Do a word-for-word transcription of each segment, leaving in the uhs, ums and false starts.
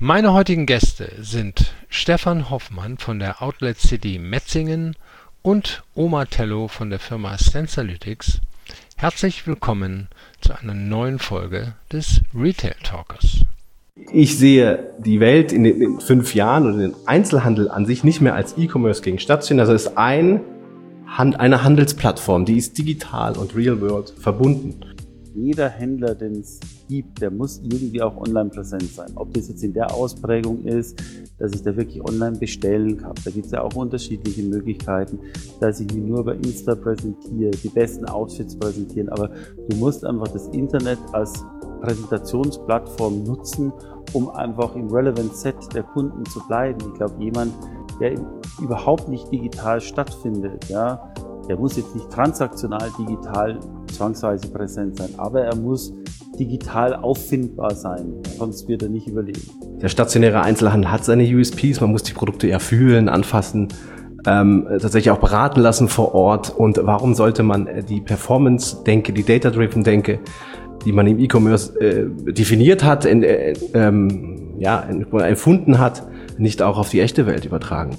Meine heutigen Gäste sind Stefan Hoffmann von der Outlet City Metzingen und Omar Tello von der Firma Sensalytics. Herzlich willkommen zu einer neuen Folge des Retail Talkers. Ich sehe die Welt in den in fünf Jahren oder den Einzelhandel an sich nicht mehr als E-Commerce gegen stationär. Das ist ein, eine Handelsplattform, die ist digital und Real World verbunden. Jeder Händler, den es gibt, der muss irgendwie auch online präsent sein. Ob das jetzt in der Ausprägung ist, dass ich da wirklich online bestellen kann. Da gibt es ja auch unterschiedliche Möglichkeiten, dass ich mich nur über Insta präsentiere, die besten Outfits präsentieren. Aber du musst einfach das Internet als Präsentationsplattform nutzen, um einfach im Relevant Set der Kunden zu bleiben. Ich glaube, jemand, der überhaupt nicht digital stattfindet, ja, der muss jetzt nicht transaktional digital zwangsweise präsent sein, aber er muss digital auffindbar sein, sonst wird er nicht überleben. Der stationäre Einzelhandel hat seine U S Ps, man muss die Produkte eher fühlen, anfassen, ähm, tatsächlich auch beraten lassen vor Ort. Und warum sollte man die Performance-Denke, die Data-Driven-Denke, die man im E-Commerce äh, definiert hat, in, äh, ähm, ja, empfunden hat, nicht auch auf die echte Welt übertragen?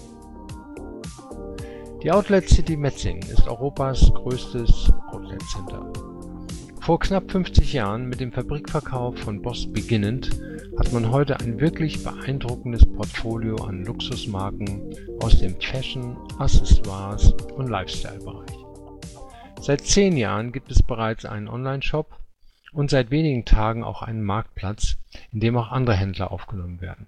Die Outlet City Metzingen ist Europas größtes Outlet Center. Vor knapp fünfzig Jahren mit dem Fabrikverkauf von Boss beginnend, hat man heute ein wirklich beeindruckendes Portfolio an Luxusmarken aus dem Fashion, Accessoires und Lifestyle-Bereich. Seit zehn Jahren gibt es bereits einen Online-Shop und seit wenigen Tagen auch einen Marktplatz, in dem auch andere Händler aufgenommen werden.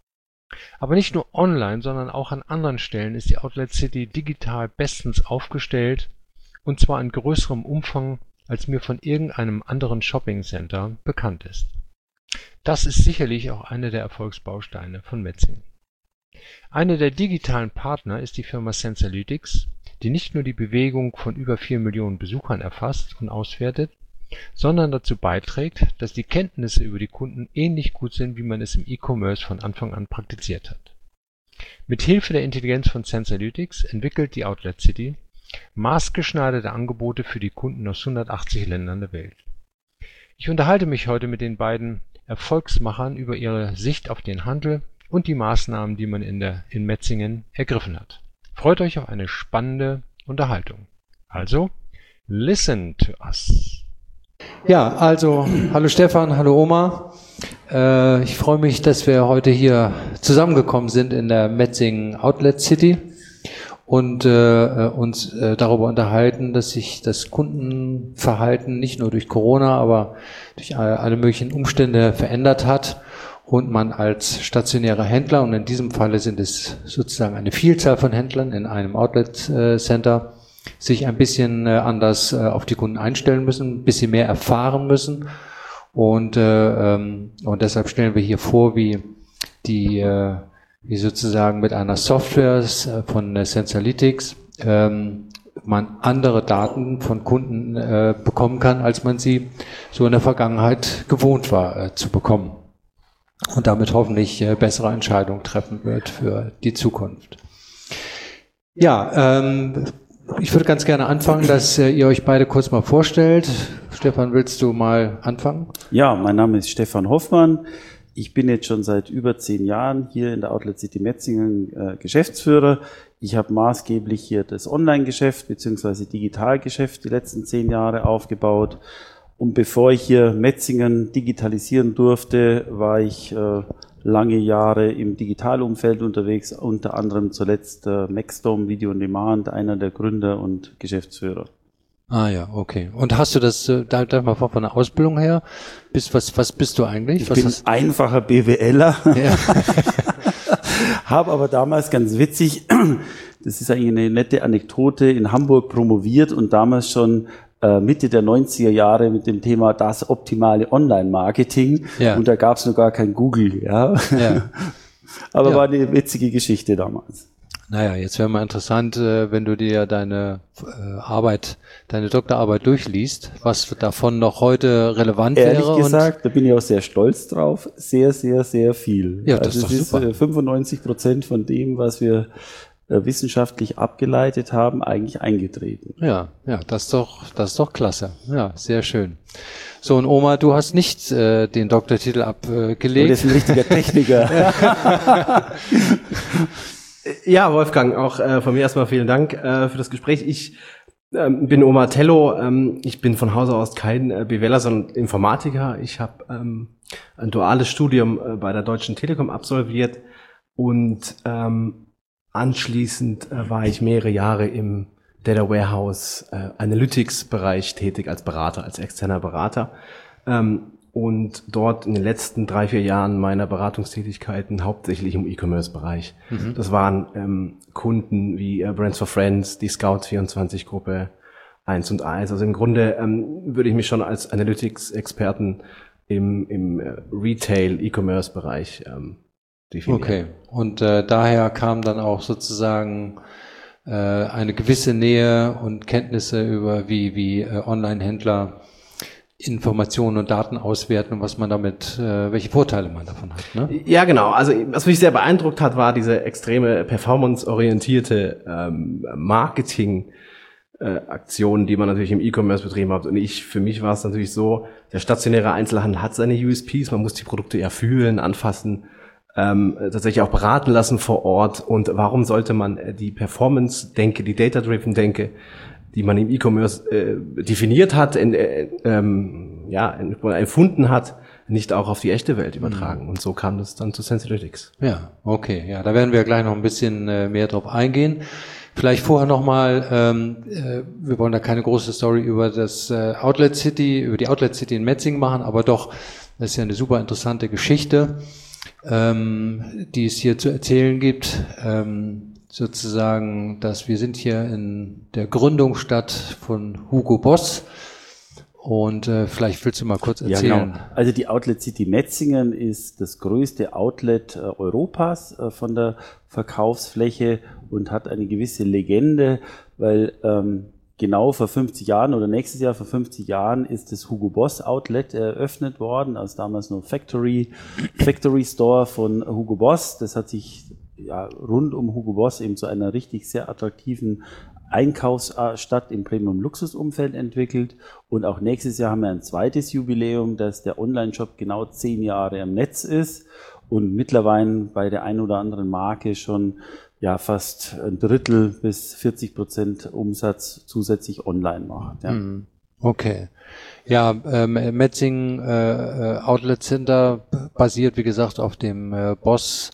Aber nicht nur online, sondern auch an anderen Stellen ist die Outlet City digital bestens aufgestellt, und zwar in größerem Umfang, als mir von irgendeinem anderen Shopping-Center bekannt ist. Das ist sicherlich auch einer der Erfolgsbausteine von Metzingen. Einer der digitalen Partner ist die Firma Sensalytics, die nicht nur die Bewegung von über vier Millionen Besuchern erfasst und auswertet, sondern dazu beiträgt, dass die Kenntnisse über die Kunden ähnlich gut sind, wie man es im E-Commerce von Anfang an praktiziert hat. Mit Hilfe der Intelligenz von Sensalytics entwickelt die Outlet City maßgeschneiderte Angebote für die Kunden aus hundertachtzig Ländern der Welt. Ich unterhalte mich heute mit den beiden Erfolgsmachern über ihre Sicht auf den Handel und die Maßnahmen, die man in der in Metzingen ergriffen hat. Freut euch auf eine spannende Unterhaltung. Also, listen to us. Ja, also hallo Stefan, hallo Omar. Äh, ich freue mich, dass wir heute hier zusammengekommen sind in der Metzingen Outlet City und äh, uns äh, darüber unterhalten, dass sich das Kundenverhalten nicht nur durch Corona, aber durch alle, alle möglichen Umstände verändert hat und man als stationärer Händler, und in diesem Falle sind es sozusagen eine Vielzahl von Händlern in einem Outlet äh, Center, sich ein bisschen äh, anders äh, auf die Kunden einstellen müssen, ein bisschen mehr erfahren müssen. Und, äh, ähm, und deshalb stellen wir hier vor, wie die äh, wie sozusagen mit einer Software äh, von äh, Sensalytics ähm, man andere Daten von Kunden äh, bekommen kann, als man sie so in der Vergangenheit gewohnt war äh, zu bekommen. Und damit hoffentlich äh, bessere Entscheidungen treffen wird für die Zukunft. Ja, ähm, ich würde ganz gerne anfangen, dass äh, ihr euch beide kurz mal vorstellt. Stefan, willst du mal anfangen? Ja, mein Name ist Stefan Hoffmann. Ich bin jetzt schon seit über zehn Jahren hier in der Outlet City Metzingen äh, Geschäftsführer. Ich habe maßgeblich hier das Online-Geschäft bzw. Digitalgeschäft die letzten zehn Jahre aufgebaut. Und bevor ich hier Metzingen digitalisieren durfte, war ich äh, lange Jahre im Digitalumfeld unterwegs, unter anderem zuletzt äh, Maxdome Video on Demand, einer der Gründer und Geschäftsführer. Ah ja, okay. Und hast du das, äh, da, da mal von der Ausbildung her, bist, was, was bist du eigentlich? Ich was bin hast... einfacher BWLer, ja. habe aber damals ganz witzig, das ist eigentlich eine nette Anekdote, in Hamburg promoviert und damals schon Mitte der neunziger Jahre mit dem Thema das optimale Online-Marketing. Ja. Und da gab es noch gar kein Google. Ja. Ja. Aber ja. War eine witzige Geschichte damals. Naja, jetzt wäre mal interessant, wenn du dir deine Arbeit, deine Doktorarbeit durchliest, was davon noch heute relevant Ehrlich wäre. Ehrlich gesagt, da bin ich auch sehr stolz drauf. Sehr, sehr, sehr viel. Ja, das also ist doch super. Ist fünfundneunzig Prozent von dem, was wir wissenschaftlich abgeleitet haben, eigentlich eingetreten. Ja, ja, das ist doch, das ist doch klasse. Ja, sehr schön. So, und Oma, du hast nicht äh, den Doktortitel abgelegt. Das ist ein richtiger Techniker. Ja, Wolfgang, auch äh, von mir erstmal vielen Dank äh, für das Gespräch. Ich ähm, bin Omar Tello. Ähm, ich bin von Hause aus kein äh, B W Ler, sondern Informatiker. Ich habe ähm, ein duales Studium äh, bei der Deutschen Telekom absolviert und ähm, anschließend äh, war ich mehrere Jahre im Data Warehouse äh, Analytics Bereich tätig als Berater, als externer Berater. Ähm, und dort in den letzten drei, vier Jahren meiner Beratungstätigkeiten hauptsächlich im E-Commerce-Bereich. Mhm. Das waren ähm, Kunden wie äh, Brands for Friends, die Scout vierundzwanzig Gruppe eins und eins. Also im Grunde ähm, würde ich mich schon als Analytics-Experten im, im äh, Retail-E-Commerce-Bereich ähm, definieren. Okay, und äh, daher kam dann auch sozusagen äh, eine gewisse Nähe und Kenntnisse über wie, wie äh, Online-Händler Informationen und Daten auswerten und was man damit, äh, welche Vorteile man davon hat, ne? Ja, genau. Also was mich sehr beeindruckt hat, war diese extreme performance-orientierte ähm, Marketing-Aktion, äh, die man natürlich im E-Commerce betrieben hat. Und ich, für mich war es natürlich so, der stationäre Einzelhandel hat seine U S Ps, man muss die Produkte ja fühlen, anfassen, ähm, tatsächlich auch beraten lassen vor Ort. Und warum sollte man die Performance-Denke, die Data-Driven-Denke, die man im E-Commerce äh, definiert hat, in, äh, ähm, ja, empfunden hat, nicht auch auf die echte Welt übertragen. Mhm. Und so kam das dann zu Sensalytics. Ja, okay. Ja, da werden wir gleich noch ein bisschen äh, mehr drauf eingehen. Vielleicht vorher nochmal, ähm, äh, wir wollen da keine große Story über das äh, Outlet City, über die Outlet City in Metzingen machen, aber doch, das ist ja eine super interessante Geschichte, ähm, die es hier zu erzählen gibt. Ähm, sozusagen, dass wir sind hier in der Gründungsstadt von Hugo Boss und äh, vielleicht willst du mal kurz erzählen. Ja, genau. Also die Outlet City Metzingen ist das größte Outlet äh, Europas äh, von der Verkaufsfläche und hat eine gewisse Legende, weil ähm, genau vor fünfzig Jahren oder nächstes Jahr vor fünfzig Jahren ist das Hugo Boss Outlet eröffnet worden, also damals noch Factory, Factory Store von Hugo Boss. Das hat sich ja, rund um Hugo Boss eben zu einer richtig sehr attraktiven Einkaufsstadt im Premium-Luxus-Umfeld entwickelt. Und auch nächstes Jahr haben wir ein zweites Jubiläum, dass der Online-Shop genau zehn Jahre am Netz ist und mittlerweile bei der einen oder anderen Marke schon ja fast ein Drittel bis vierzig Prozent Umsatz zusätzlich online macht. Ja. Okay. Ja, ähm, Metzingen äh, Outlet Center basiert, wie gesagt, auf dem äh, Boss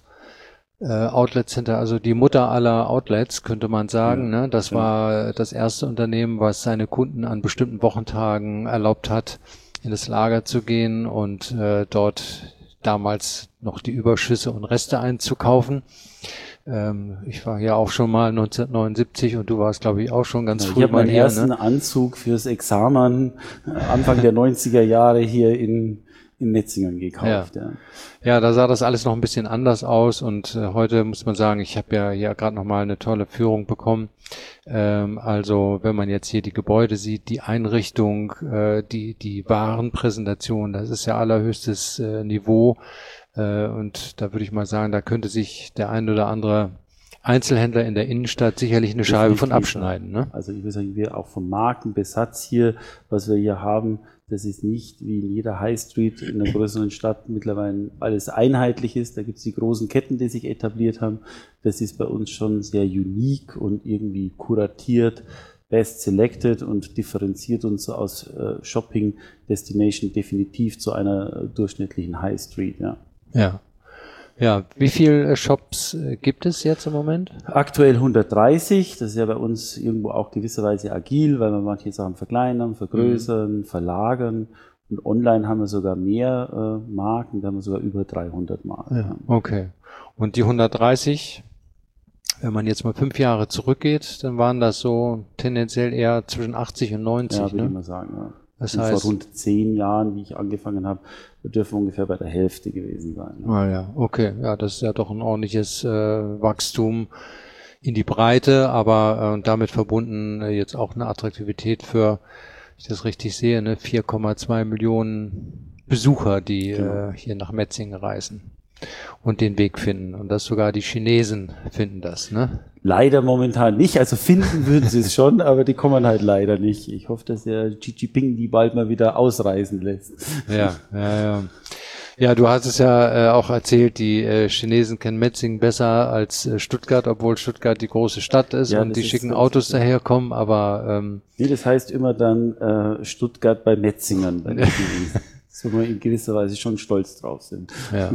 Outlet Center, also die Mutter aller Outlets, könnte man sagen. Ja, ne? Das ja. war das erste Unternehmen, was seine Kunden an bestimmten Wochentagen erlaubt hat, in das Lager zu gehen und äh, dort damals noch die Überschüsse und Reste einzukaufen. Ähm, ich war ja auch schon mal neunzehnhundertneunundsiebzig und du warst, glaube ich, auch schon ganz ja, früh mal hier. Ich habe meinen hier, ersten ne? Anzug fürs Examen Anfang der neunziger Jahre hier in in Metzingen gekauft. Ja. Ja. ja, da sah das alles noch ein bisschen anders aus und äh, heute muss man sagen, ich habe ja hier gerade noch mal eine tolle Führung bekommen. Ähm, also wenn man jetzt hier die Gebäude sieht, die Einrichtung, äh, die die Warenpräsentation, das ist ja allerhöchstes äh, Niveau äh, und da würde ich mal sagen, da könnte sich der ein oder andere Einzelhändler in der Innenstadt sicherlich eine Scheibe von abschneiden. Ne? Also ich würde sagen, wir auch vom Markenbesatz hier, was wir hier haben, das ist nicht wie in jeder High Street in einer größeren Stadt mittlerweile alles einheitlich ist. Da gibt es die großen Ketten, die sich etabliert haben. Das ist bei uns schon sehr unique und irgendwie kuratiert, best selected und differenziert uns so aus äh, Shopping Destination definitiv zu einer äh, durchschnittlichen High Street. Ja. Ja. Ja, wie viele Shops gibt es jetzt im Moment? Aktuell hundertdreißig. Das ist ja bei uns irgendwo auch gewisserweise agil, weil wir manche Sachen verkleinern, vergrößern, mhm. verlagern. Und online haben wir sogar mehr äh, Marken, da haben wir sogar über dreihundert Marken. Ja, okay. Und die hundertdreißig, wenn man jetzt mal fünf Jahre zurückgeht, dann waren das so tendenziell eher zwischen achtzig und neunzig. Ja, würde ne? ich mal sagen, ja. Das und heißt, vor rund zehn Jahren, wie ich angefangen habe, wir dürfen ungefähr bei der Hälfte gewesen sein. Ne? Ah ja, okay. Ja, das ist ja doch ein ordentliches äh, Wachstum in die Breite, aber äh, damit verbunden äh, jetzt auch eine Attraktivität für, wenn ich das richtig sehe, ne, vier Komma zwei Millionen Besucher, die genau. äh, hier nach Metzingen reisen. und den Weg finden. Und das sogar die Chinesen finden das, ne? Leider momentan nicht. Also finden würden sie es schon, aber die kommen halt leider nicht. Ich hoffe, dass der Xi Jinping die bald mal wieder ausreisen lässt. Ja, ja, ja. Ja, du hast es ja äh, auch erzählt, die äh, Chinesen kennen Metzingen besser als äh, Stuttgart, obwohl Stuttgart die große Stadt ist ja, und die schicken Autos daherkommen, aber ähm, nee, das heißt immer dann äh, Stuttgart bei Metzingen, bei den Chinesen. So wir in gewisser Weise schon stolz drauf sind. Ja.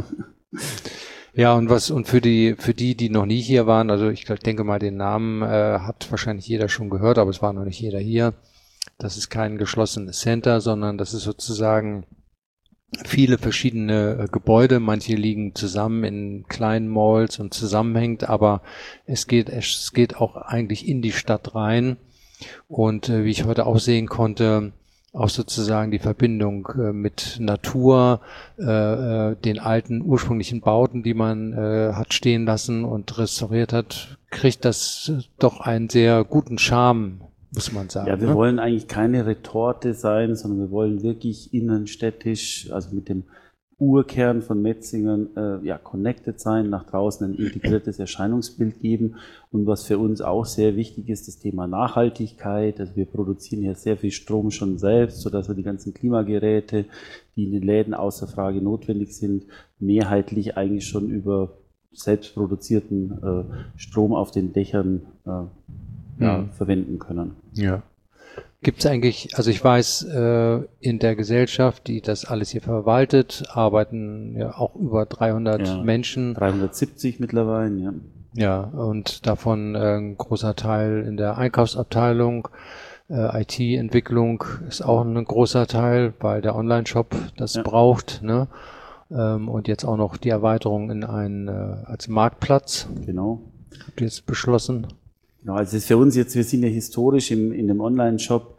Ja, und was und für die für die, die noch nie hier waren, also ich denke mal, den Namen äh, hat wahrscheinlich jeder schon gehört, aber es war noch nicht jeder hier. Das ist kein geschlossenes Center, sondern das ist sozusagen viele verschiedene äh, Gebäude, manche liegen zusammen in kleinen Malls und zusammenhängt, aber es geht es geht auch eigentlich in die Stadt rein und äh, wie ich heute auch sehen konnte, auch sozusagen die Verbindung äh, mit Natur, äh, äh, den alten ursprünglichen Bauten, die man äh, hat stehen lassen und restauriert hat, kriegt das äh, doch einen sehr guten Charme, muss man sagen. Ja, wir ne? wollen eigentlich keine Retorte sein, sondern wir wollen wirklich innenstädtisch, also mit dem Urkern von Metzingen, äh, ja, connected sein, nach draußen ein integriertes Erscheinungsbild geben. Und was für uns auch sehr wichtig ist, das Thema Nachhaltigkeit. Also wir produzieren hier sehr viel Strom schon selbst, sodass wir die ganzen Klimageräte, die in den Läden außer Frage notwendig sind, mehrheitlich eigentlich schon über selbst produzierten äh, Strom auf den Dächern äh, ja, mhm. verwenden können. Ja. Gibt es eigentlich, also ich weiß, äh, in der Gesellschaft, die das alles hier verwaltet, arbeiten ja auch über dreihundert ja, Menschen. dreihundertsiebzig mittlerweile, ja. Ja, und davon äh, ein großer Teil in der Einkaufsabteilung. Äh, I T-Entwicklung ist auch ein großer Teil, weil der Online-Shop das ja. braucht, ne? Ähm, und jetzt auch noch die Erweiterung in einen äh, als Marktplatz. Genau. Habt ihr jetzt beschlossen? Genau, also es ist für uns jetzt, wir sind ja historisch im, in dem Online-Shop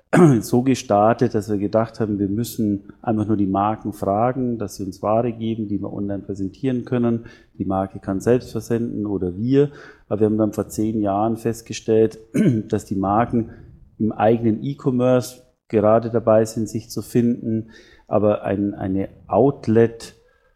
so gestartet, dass wir gedacht haben, wir müssen einfach nur die Marken fragen, dass sie uns Ware geben, die wir online präsentieren können. Die Marke kann selbst versenden oder wir. Aber wir haben dann vor zehn Jahren festgestellt, dass die Marken im eigenen E-Commerce gerade dabei sind, sich zu finden, aber ein, eine Outlet,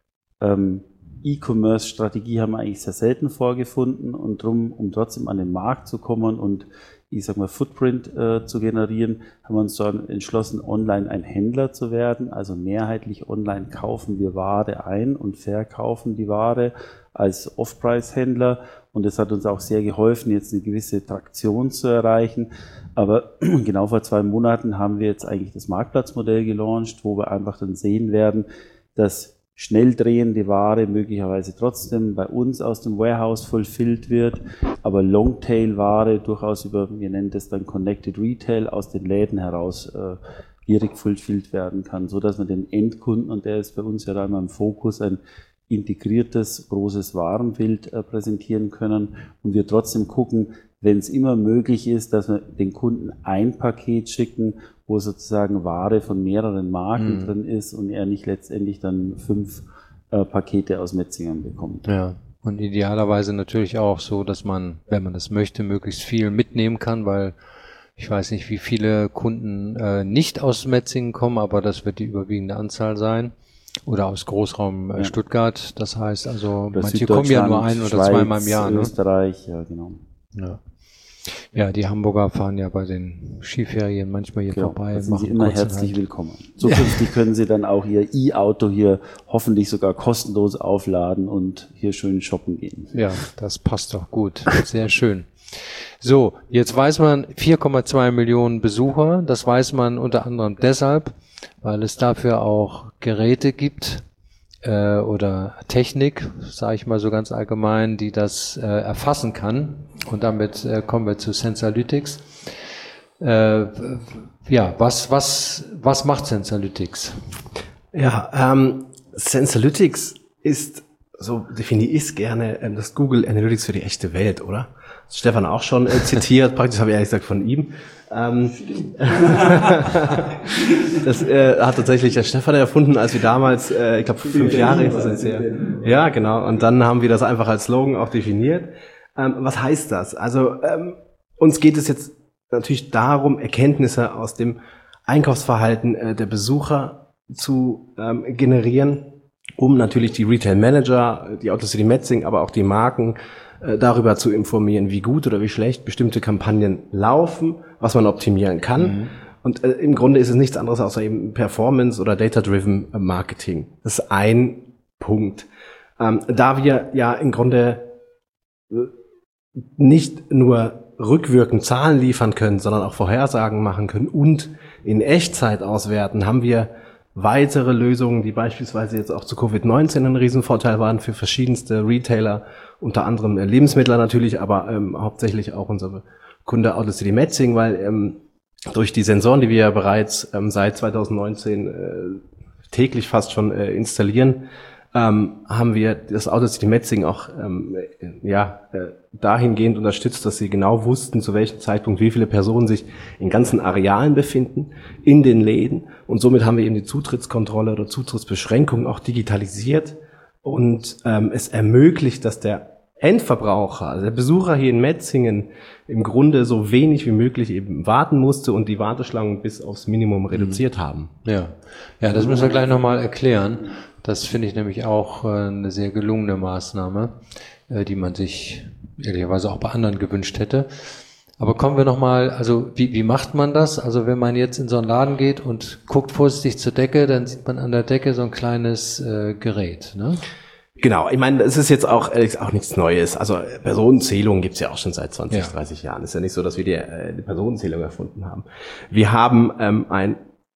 ähm, E-Commerce-Strategie haben wir eigentlich sehr selten vorgefunden und drum, um trotzdem an den Markt zu kommen und ich sag mal Footprint äh, zu generieren, haben wir uns dann entschlossen, online ein Händler zu werden. Also mehrheitlich online kaufen wir Ware ein und verkaufen die Ware als Off-Price-Händler und das hat uns auch sehr geholfen, jetzt eine gewisse Traktion zu erreichen. Aber genau vor zwei Monaten haben wir jetzt eigentlich das Marktplatzmodell gelauncht, wo wir einfach dann sehen werden, dass schnell drehende Ware möglicherweise trotzdem bei uns aus dem Warehouse fulfilled wird, aber Longtail-Ware durchaus über, wir nennen das dann Connected Retail, aus den Läden heraus äh, direkt fulfilled werden kann, so dass man den Endkunden, und der ist bei uns ja da immer im Fokus, ein integriertes, großes Warenbild äh, präsentieren können und wir trotzdem gucken, wenn es immer möglich ist, dass wir den Kunden ein Paket schicken, wo sozusagen Ware von mehreren Marken mhm. drin ist und er nicht letztendlich dann fünf äh, Pakete aus Metzingen bekommt. Ja, und idealerweise natürlich auch so, dass man, wenn man das möchte, möglichst viel mitnehmen kann, weil ich weiß nicht, wie viele Kunden äh, nicht aus Metzingen kommen, aber das wird die überwiegende Anzahl sein. Oder aus Großraum äh, ja. Stuttgart. Das heißt also, oder manche kommen ja nur ein oder Schweiz, zweimal im Jahr. Ne? Österreich, ja genau. Ja. Ja, die Hamburger fahren ja bei den Skiferien manchmal hier genau, vorbei. Da sind Sie immer herzlich willkommen. Zukünftig können Sie dann auch Ihr E-Auto hier hoffentlich sogar kostenlos aufladen und hier schön shoppen gehen. Ja, das passt doch gut. Sehr schön. So, jetzt weiß man vier Komma zwei Millionen Besucher. Das weiß man unter anderem deshalb, weil es dafür auch Geräte gibt äh, oder Technik, sage ich mal so ganz allgemein, die das äh, erfassen kann. Und damit äh, kommen wir zu Sensalytics. Äh, ja, was was was macht Sensalytics? Ja, ähm, Sensalytics ist, so definiere ich es gerne, ähm, das Google Analytics für die echte Welt, oder? Das Stefan auch schon äh, zitiert, praktisch habe ich ehrlich gesagt von ihm. Ähm, das äh, hat tatsächlich der Stefan erfunden, als wir damals, äh, ich glaube fünf Jahre ist das jetzt her. Ja, genau. Und dann haben wir das einfach als Slogan auch definiert. Ähm, was heißt das? Also ähm, uns geht es jetzt natürlich darum, Erkenntnisse aus dem Einkaufsverhalten äh, der Besucher zu ähm, generieren um natürlich die Retail Manager, die Outlet City Metzingen, aber auch die Marken äh, darüber zu informieren, wie gut oder wie schlecht bestimmte Kampagnen laufen, was man optimieren kann. Mhm. Und äh, im Grunde ist es nichts anderes außer eben Performance oder Data-Driven Marketing. Das ist ein Punkt. Ähm, da wir ja im Grunde äh, nicht nur rückwirkend Zahlen liefern können, sondern auch Vorhersagen machen können und in Echtzeit auswerten, haben wir weitere Lösungen, die beispielsweise jetzt auch zu Covid neunzehn ein Riesenvorteil waren für verschiedenste Retailer, unter anderem Lebensmittler natürlich, aber ähm, hauptsächlich auch unser Kunde Outlet City Metzingen, weil ähm, durch die Sensoren, die wir ja bereits ähm, seit zwanzig neunzehn äh, täglich fast schon äh, installieren, ähm, haben wir das Outlet City Metzingen auch ähm, ja äh, dahingehend unterstützt, dass sie genau wussten, zu welchem Zeitpunkt wie viele Personen sich in ganzen Arealen befinden, in den Läden. Und somit haben wir eben die Zutrittskontrolle oder Zutrittsbeschränkung auch digitalisiert. Und ähm, es ermöglicht, dass der Endverbraucher, also der Besucher hier in Metzingen, im Grunde so wenig wie möglich eben warten musste und die Warteschlangen bis aufs Minimum reduziert mhm. haben. Ja, ja, das müssen wir gleich nochmal erklären. Das finde ich nämlich auch eine sehr gelungene Maßnahme, die man sich ehrlicherweise auch bei anderen gewünscht hätte. Aber kommen wir nochmal, also wie, wie macht man das? Also wenn man jetzt in so einen Laden geht und guckt vorsichtig zur Decke, dann sieht man an der Decke so ein kleines äh, Gerät, ne? Genau, ich meine, es ist jetzt auch ehrlich auch nichts Neues. Also Personenzählung gibt's ja auch schon seit zwanzig, ja. dreißig Jahren. Es ist ja nicht so, dass wir die, äh, die Personenzählung erfunden haben. Wir haben ähm, ein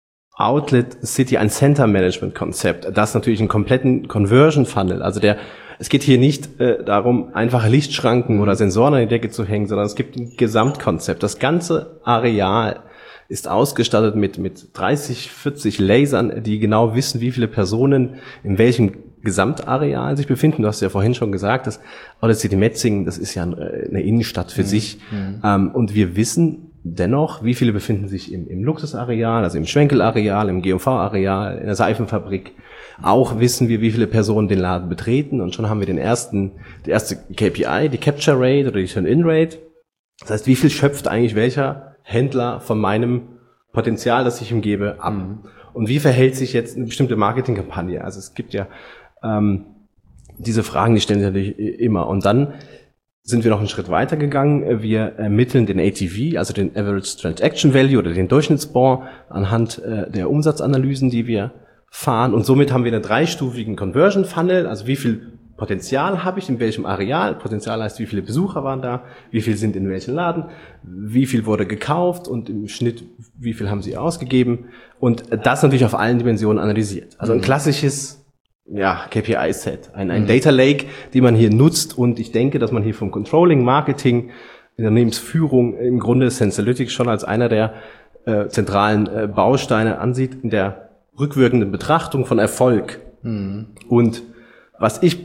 Outlet City, ein Center Management Konzept, das natürlich einen kompletten Conversion Funnel, also der, es geht hier nicht äh, darum, einfache Lichtschranken oder Sensoren an die Decke zu hängen, sondern es gibt ein Gesamtkonzept. Das ganze Areal ist ausgestattet mit mit dreißig, vierzig Lasern, die genau wissen, wie viele Personen in welchem Gesamtareal sich befinden. Du hast ja vorhin schon gesagt, dass Outlet City Metzingen, das ist ja eine Innenstadt für mhm. sich. Mhm. Ähm, und wir wissen dennoch, wie viele befinden sich im, im Luxusareal, also im Schwenkelareal, im G und V-Areal, in der Seifenfabrik. Auch wissen wir, wie viele Personen den Laden betreten. Und schon haben wir den ersten, die erste K P I, die Capture Rate oder die Turn-in-Rate. Das heißt, wie viel schöpft eigentlich welcher Händler von meinem Potenzial, das ich ihm gebe, ab? Mhm. Und wie verhält sich jetzt eine bestimmte Marketingkampagne? Also es gibt ja ähm, diese Fragen, die stellen sich natürlich immer. Und dann sind wir noch einen Schritt weiter gegangen. Wir ermitteln den A T V, also den Average Transaction Value oder den Durchschnittsbon anhand äh, der Umsatzanalysen, die wir fahren. Und somit haben wir einen dreistufigen Conversion Funnel, also wie viel Potenzial habe ich in welchem Areal. Potenzial heißt, wie viele Besucher waren da, wie viel sind in welchem Laden, wie viel wurde gekauft und im Schnitt, wie viel haben sie ausgegeben. Und das natürlich auf allen Dimensionen analysiert. Also ein klassisches ja, K P I-Set, ein, ein mhm. Data Lake, die man hier nutzt. Und ich denke, dass man hier vom Controlling, Marketing, Unternehmensführung im Grunde Sensalytics schon als einer der äh, zentralen äh, Bausteine ansieht in der rückwirkenden Betrachtung von Erfolg. Mhm. Und was ich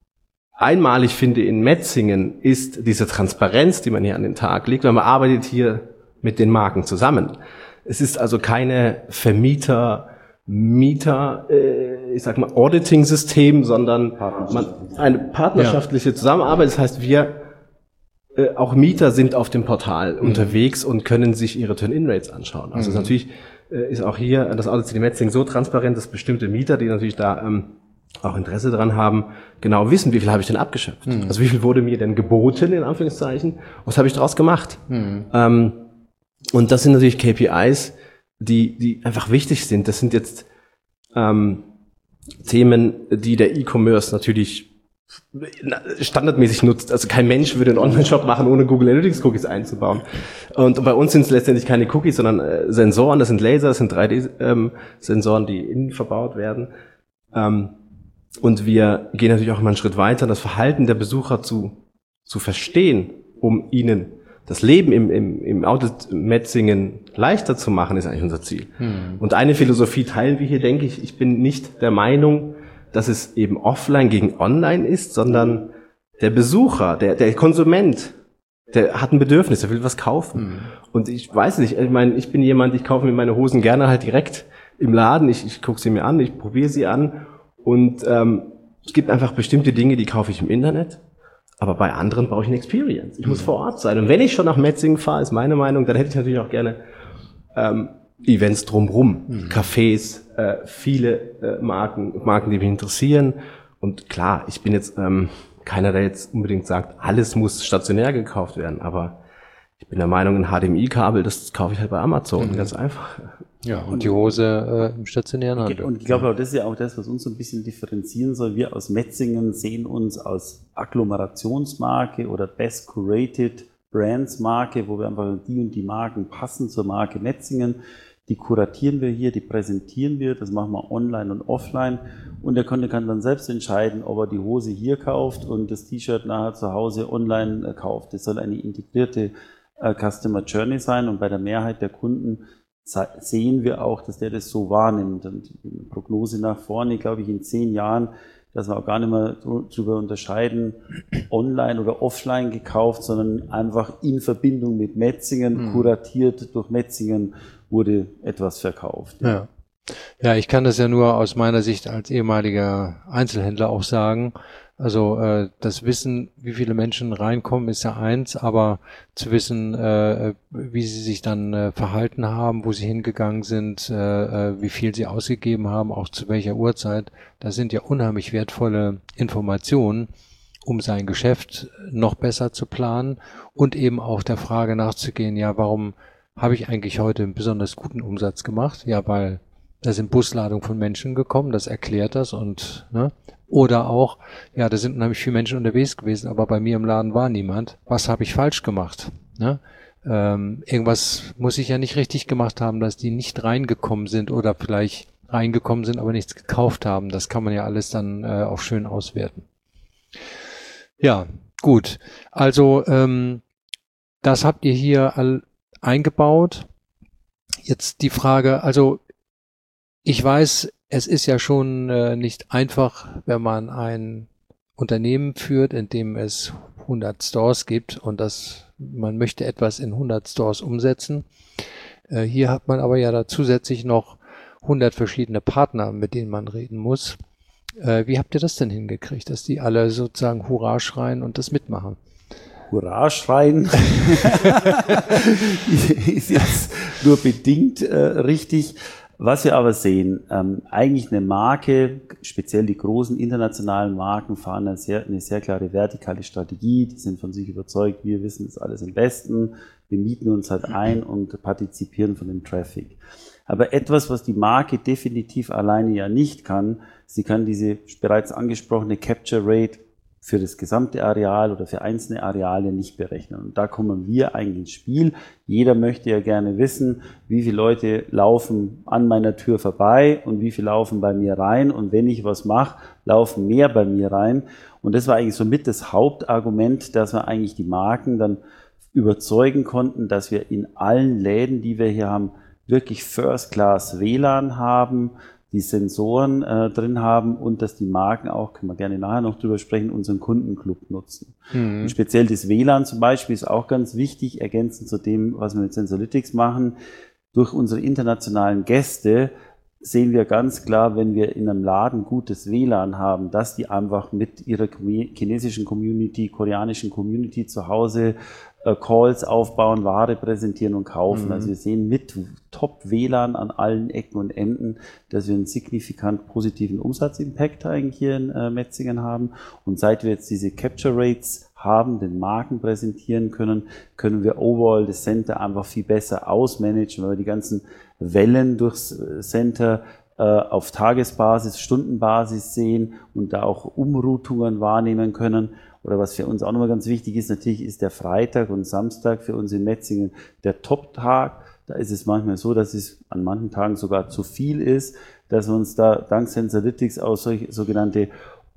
einmalig finde in Metzingen ist diese Transparenz, die man hier an den Tag legt, weil man arbeitet hier mit den Marken zusammen. Es ist also keine Vermieter, Mieter, äh, ich sag mal Auditing-System, sondern man, eine partnerschaftliche ja. Zusammenarbeit. Das heißt, wir äh, auch Mieter sind auf dem Portal mhm. unterwegs und können sich ihre Turn-in-Rates anschauen. Also mhm. natürlich äh, ist auch hier das Outlet City Metzingen so transparent, dass bestimmte Mieter, die natürlich da ähm, auch Interesse daran haben, genau wissen, wie viel habe ich denn abgeschöpft. Mhm. Also wie viel wurde mir denn geboten, in Anführungszeichen, was habe ich daraus gemacht. Mhm. Ähm, und das sind natürlich K P Is, die die einfach wichtig sind. Das sind jetzt ähm, Themen, die der E-Commerce natürlich standardmäßig nutzt. Also kein Mensch würde einen Online-Shop machen, ohne Google Analytics Cookies einzubauen. Und bei uns sind es letztendlich keine Cookies, sondern äh, Sensoren. Das sind Laser, das sind drei D-Sensoren, ähm, die innen verbaut werden. Ähm, und wir gehen natürlich auch immer einen Schritt weiter, das Verhalten der Besucher zu zu verstehen, um ihnen das Leben im, im, im Outlet Metzingen leichter zu machen, ist eigentlich unser Ziel. Hm. Und eine Philosophie teilen wir hier, denke ich. Ich bin nicht der Meinung, dass es eben offline gegen online ist, sondern der Besucher, der, der Konsument, der hat ein Bedürfnis, der will was kaufen. Hm. Und ich weiß nicht, ich meine, ich bin jemand, ich kaufe mir meine Hosen gerne halt direkt im Laden. Ich, ich gucke sie mir an, ich probiere sie an. Und ähm, es gibt einfach bestimmte Dinge, die kaufe ich im Internet. Aber bei anderen brauche ich eine Experience. Ich muss vor Ort sein. Und wenn ich schon nach Metzingen fahre, ist meine Meinung, dann hätte ich natürlich auch gerne ähm, Events drumherum, mhm. Cafés, äh, viele äh, Marken, Marken, die mich interessieren. Und klar, ich bin jetzt ähm, keiner, der jetzt unbedingt sagt, alles muss stationär gekauft werden, aber ich bin der Meinung, ein H D M I-Kabel, das kaufe ich halt bei Amazon, mhm. ganz einfach. Ja, und die Hose äh, im stationären Handel. Und ich glaube, auch das ist ja auch das, was uns so ein bisschen differenzieren soll. Wir aus Metzingen sehen uns als Agglomerationsmarke oder Best Curated Brands Marke, wo wir einfach die und die Marken passen zur Marke Metzingen. Die kuratieren wir hier, die präsentieren wir, das machen wir online und offline. Und der Kunde kann dann selbst entscheiden, ob er die Hose hier kauft und das T-Shirt nachher zu Hause online äh, kauft. Das soll eine integrierte äh, Customer Journey sein und bei der Mehrheit der Kunden sehen wir auch, dass der das so wahrnimmt. Und die Prognose nach vorne, glaube ich, in zehn Jahren, dass wir auch gar nicht mehr darüber unterscheiden, online oder offline gekauft, sondern einfach in Verbindung mit Metzingen, mhm. kuratiert durch Metzingen wurde etwas verkauft. Ja. ja. Ja, ich kann das ja nur aus meiner Sicht als ehemaliger Einzelhändler auch sagen. Also äh, das Wissen, wie viele Menschen reinkommen, ist ja eins, aber zu wissen, äh, wie sie sich dann äh, verhalten haben, wo sie hingegangen sind, äh, wie viel sie ausgegeben haben, auch zu welcher Uhrzeit, das sind ja unheimlich wertvolle Informationen, um sein Geschäft noch besser zu planen und eben auch der Frage nachzugehen, ja, warum habe ich eigentlich heute einen besonders guten Umsatz gemacht? Ja, weil da sind Busladungen von Menschen gekommen, das erklärt das und, ne? Oder auch, ja, da sind unheimlich viele Menschen unterwegs gewesen, aber bei mir im Laden war niemand. Was habe ich falsch gemacht? Ne? Ähm, irgendwas muss ich ja nicht richtig gemacht haben, dass die nicht reingekommen sind oder vielleicht reingekommen sind, aber nichts gekauft haben. Das kann man ja alles dann äh, auch schön auswerten. Ja, gut. Also, ähm, das habt ihr hier all eingebaut. Jetzt die Frage, also, ich weiß, es ist ja schon äh, nicht einfach, wenn man ein Unternehmen führt, in dem es hundert Stores gibt und das, man möchte etwas in hundert Stores umsetzen. Äh, hier hat man aber ja da zusätzlich noch hundert verschiedene Partner, mit denen man reden muss. Äh, wie habt ihr das denn hingekriegt, dass die alle sozusagen Hurra schreien und das mitmachen? Hurra schreien ist jetzt nur bedingt äh, richtig. Was wir aber sehen, ähm, eigentlich eine Marke, speziell die großen internationalen Marken, fahren eine sehr, eine sehr klare vertikale Strategie. Die sind von sich überzeugt, wir wissen das alles am besten. Wir mieten uns halt ein und partizipieren von dem Traffic. Aber etwas, was die Marke definitiv alleine ja nicht kann, sie kann diese bereits angesprochene Capture Rate für das gesamte Areal oder für einzelne Areale nicht berechnen. Und da kommen wir eigentlich ins Spiel. Jeder möchte ja gerne wissen, wie viele Leute laufen an meiner Tür vorbei und wie viele laufen bei mir rein. Und wenn ich was mache, laufen mehr bei mir rein. Und das war eigentlich somit das Hauptargument, dass wir eigentlich die Marken dann überzeugen konnten, dass wir in allen Läden, die wir hier haben, wirklich First-Class W L A N haben, die Sensoren äh, drin haben und dass die Marken auch, können wir gerne nachher noch drüber sprechen, unseren Kundenclub nutzen. Mhm. Und speziell das W L A N zum Beispiel ist auch ganz wichtig, ergänzend zu dem, was wir mit Sensorlytics machen. Durch unsere internationalen Gäste sehen wir ganz klar, wenn wir in einem Laden gutes W L A N haben, dass die einfach mit ihrer chinesischen Community, koreanischen Community zu Hause äh, Calls aufbauen, Ware präsentieren und kaufen. Mhm. Also wir sehen mit Top-W L A N an allen Ecken und Enden, dass wir einen signifikant positiven Umsatzimpact eigentlich hier in äh, Metzingen haben. Und seit wir jetzt diese Capture Rates haben, den Marken präsentieren können, können wir overall das Center einfach viel besser ausmanagen, weil wir die ganzen Wellen durchs Center äh, auf Tagesbasis, Stundenbasis sehen und da auch Umroutungen wahrnehmen können. Oder was für uns auch nochmal ganz wichtig ist, natürlich ist der Freitag und Samstag für uns in Metzingen der Top-Tag. Da ist es manchmal so, dass es an manchen Tagen sogar zu viel ist, dass wir uns da dank Sensorlytics auch solche sogenannte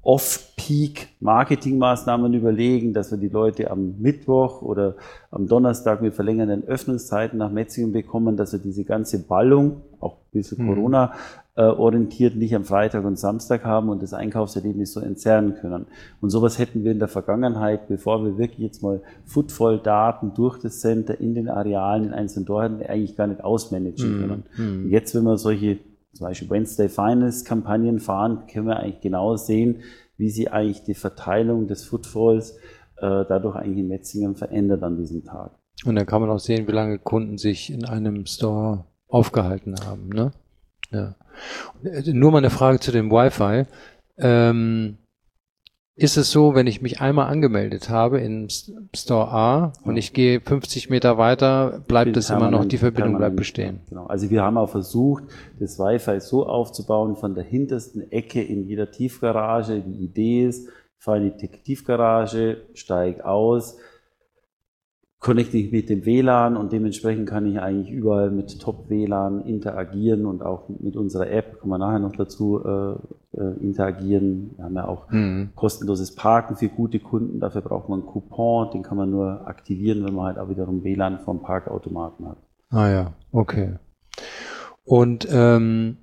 Off-Peak-Marketing-Maßnahmen überlegen, dass wir die Leute am Mittwoch oder am Donnerstag mit verlängernden Öffnungszeiten nach Metzingen bekommen, dass wir diese ganze Ballung, auch ein bisschen mhm. Corona, äh, orientiert, nicht am Freitag und Samstag haben und das Einkaufserlebnis so entzerren können. Und sowas hätten wir in der Vergangenheit, bevor wir wirklich jetzt mal Footfall-Daten durch das Center in den Arealen, in einzelnen Dorten eigentlich gar nicht ausmanagen können. Mhm. Und jetzt, wenn wir solche zum Beispiel Wednesday Finest Kampagnen fahren, können wir eigentlich genau sehen, wie sie eigentlich die Verteilung des Footfalls äh, dadurch eigentlich in Metzingen verändert an diesem Tag. Und dann kann man auch sehen, wie lange Kunden sich in einem Store aufgehalten haben. Ne? Ja. Nur mal eine Frage zu dem Wi-Fi. Ähm, ist es so, wenn ich mich einmal angemeldet habe in Store A und ich gehe fünfzig Meter weiter, bleibt es immer noch, die Verbindung bleibt bestehen? Genau. Also wir haben auch versucht, das Wi-Fi so aufzubauen, von der hintersten Ecke in jeder Tiefgarage. Die Idee ist, ich fahre in die Tiefgarage, steige aus, connecte ich mit dem W L A N und dementsprechend kann ich eigentlich überall mit Top-W L A N interagieren und auch mit unserer App, kommen wir nachher noch dazu, äh, äh, interagieren. Wir haben ja auch mhm. kostenloses Parken für gute Kunden, dafür braucht man einen Coupon, den kann man nur aktivieren, wenn man halt auch wiederum W L A N vom Parkautomaten hat. Ah ja, okay. Und ähm,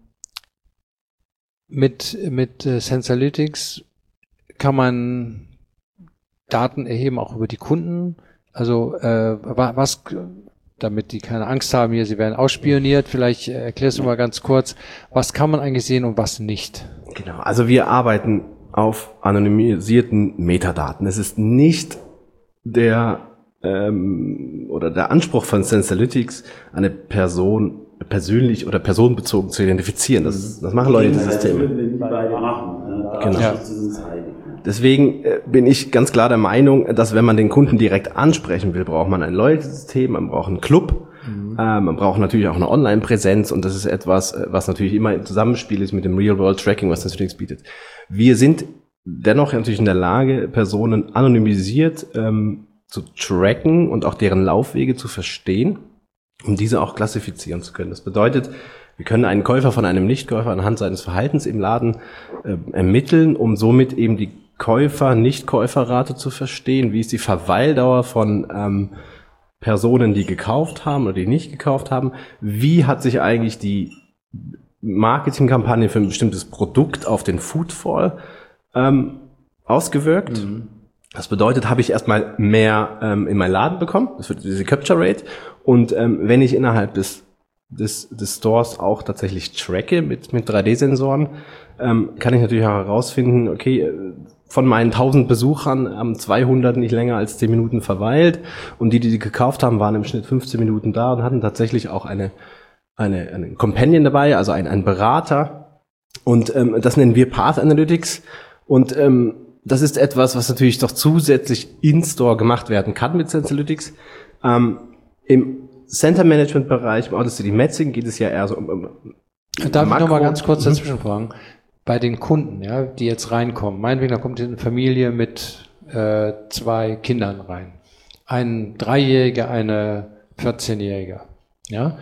mit, mit äh, Sensalytics kann man Daten erheben, auch über die Kunden. Also äh, was, damit die keine Angst haben hier, sie werden ausspioniert, vielleicht erklärst du mal ganz kurz, was kann man eigentlich sehen und was nicht? Genau, also wir arbeiten auf anonymisierten Metadaten. Es ist nicht der ähm, oder der Anspruch von Sensalytics, eine Person persönlich oder personenbezogen zu identifizieren. Das, das machen Leute in den Systemen. Das würden wir nie beide machen. Genau. Ja. Deswegen bin ich ganz klar der Meinung, dass wenn man den Kunden direkt ansprechen will, braucht man ein Loyalty-System, man braucht einen Club, mhm. äh, man braucht natürlich auch eine Online-Präsenz und das ist etwas, was natürlich immer im Zusammenspiel ist mit dem Real-World-Tracking, was Sensalytics bietet. Wir sind dennoch natürlich in der Lage, Personen anonymisiert ähm, zu tracken und auch deren Laufwege zu verstehen, um diese auch klassifizieren zu können. Das bedeutet, wir können einen Käufer von einem Nichtkäufer anhand seines Verhaltens im Laden äh, ermitteln, um somit eben die Käufer-Nichtkäuferrate zu verstehen. Wie ist die Verweildauer von ähm, Personen, die gekauft haben oder die nicht gekauft haben? Wie hat sich eigentlich die Marketingkampagne für ein bestimmtes Produkt auf den Footfall ähm, ausgewirkt? Mhm. Das bedeutet, habe ich erstmal mehr ähm, in meinen Laden bekommen, das wird diese Capture Rate. Und ähm, wenn ich innerhalb des, des, des Stores auch tatsächlich tracke mit, mit drei D Sensoren, ähm, kann ich natürlich auch herausfinden, okay, von meinen tausend Besuchern haben zweihundert nicht länger als zehn Minuten verweilt und die, die die gekauft haben, waren im Schnitt fünfzehn Minuten da und hatten tatsächlich auch eine, eine, einen Companion dabei, also ein, ein Berater. Und ähm, das nennen wir Path Analytics. Und ähm, das ist etwas, was natürlich doch zusätzlich in-Store gemacht werden kann mit Sensalytics. Ähm, Im Center-Management-Bereich, im Audacity Metzing geht es ja eher so um, um Darf Makro- ich noch mal ganz kurz dazwischen fragen? Bei den Kunden, ja, die jetzt reinkommen, meinetwegen, da kommt eine Familie mit äh, zwei Kindern rein. Ein Dreijähriger, eine vierzehnjährige. Ja?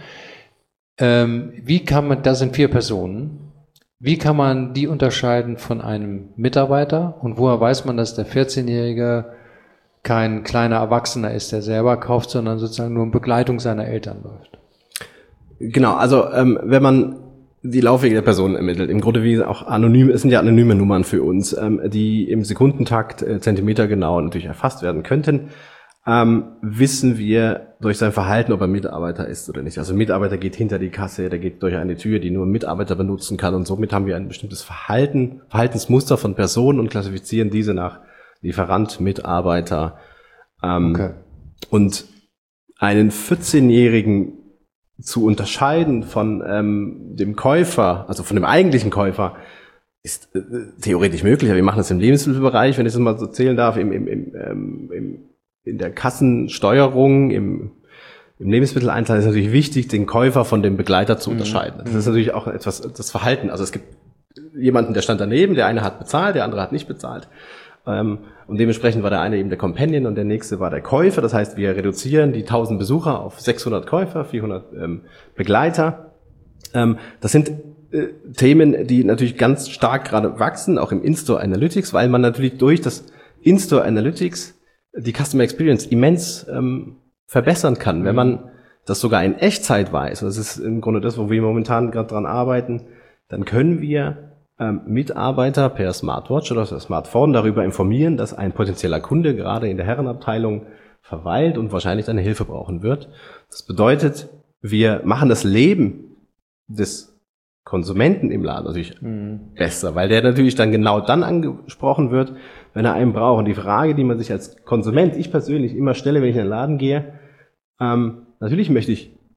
Ähm, wie kann man, das sind vier Personen, wie kann man die unterscheiden von einem Mitarbeiter und woher weiß man, dass der vierzehnjährige kein kleiner Erwachsener ist, der selber kauft, sondern sozusagen nur in Begleitung seiner Eltern läuft? Genau, also ähm, wenn man die Laufwege der Personen ermittelt, im Grunde wie auch anonym, es sind ja anonyme Nummern für uns, ähm, die im Sekundentakt äh, zentimetergenau natürlich erfasst werden könnten, ähm, wissen wir durch sein Verhalten, ob er Mitarbeiter ist oder nicht. Also ein Mitarbeiter geht hinter die Kasse, der geht durch eine Tür, die nur ein Mitarbeiter benutzen kann und somit haben wir ein bestimmtes Verhalten, Verhaltensmuster von Personen und klassifizieren diese nach Lieferant, Mitarbeiter. Ähm, okay. Und einen vierzehnjährigen zu unterscheiden von ähm, dem Käufer, also von dem eigentlichen Käufer, ist äh, theoretisch möglich. Aber wir machen das im Lebensmittelbereich, wenn ich das mal so zählen darf, im, im, im, ähm, im, in der Kassensteuerung, im, im Lebensmitteleinzelhandel ist natürlich wichtig, den Käufer von dem Begleiter zu unterscheiden. Mhm. Das ist natürlich auch etwas, das Verhalten. Also es gibt jemanden, der stand daneben, der eine hat bezahlt, der andere hat nicht bezahlt. Ähm, und dementsprechend war der eine eben der Companion und der nächste war der Käufer. Das heißt, wir reduzieren die tausend Besucher auf sechshundert Käufer, vierhundert ähm, Begleiter. Ähm, das sind äh, Themen, die natürlich ganz stark gerade wachsen, auch im In-Store Analytics, weil man natürlich durch das In-Store Analytics die Customer Experience immens ähm, verbessern kann, wenn man das sogar in Echtzeit weiß. Und das ist im Grunde das, wo wir momentan gerade dran arbeiten. Dann können wir Mitarbeiter per Smartwatch oder Smartphone darüber informieren, dass ein potenzieller Kunde gerade in der Herrenabteilung verweilt und wahrscheinlich seine Hilfe brauchen wird. Das bedeutet, wir machen das Leben des Konsumenten im Laden natürlich mhm. besser, weil der natürlich dann genau dann angesprochen wird, wenn er einen braucht. Und die Frage, die man sich als Konsument, ich persönlich immer stelle, wenn ich in den Laden gehe, ähm, natürlich möchte ich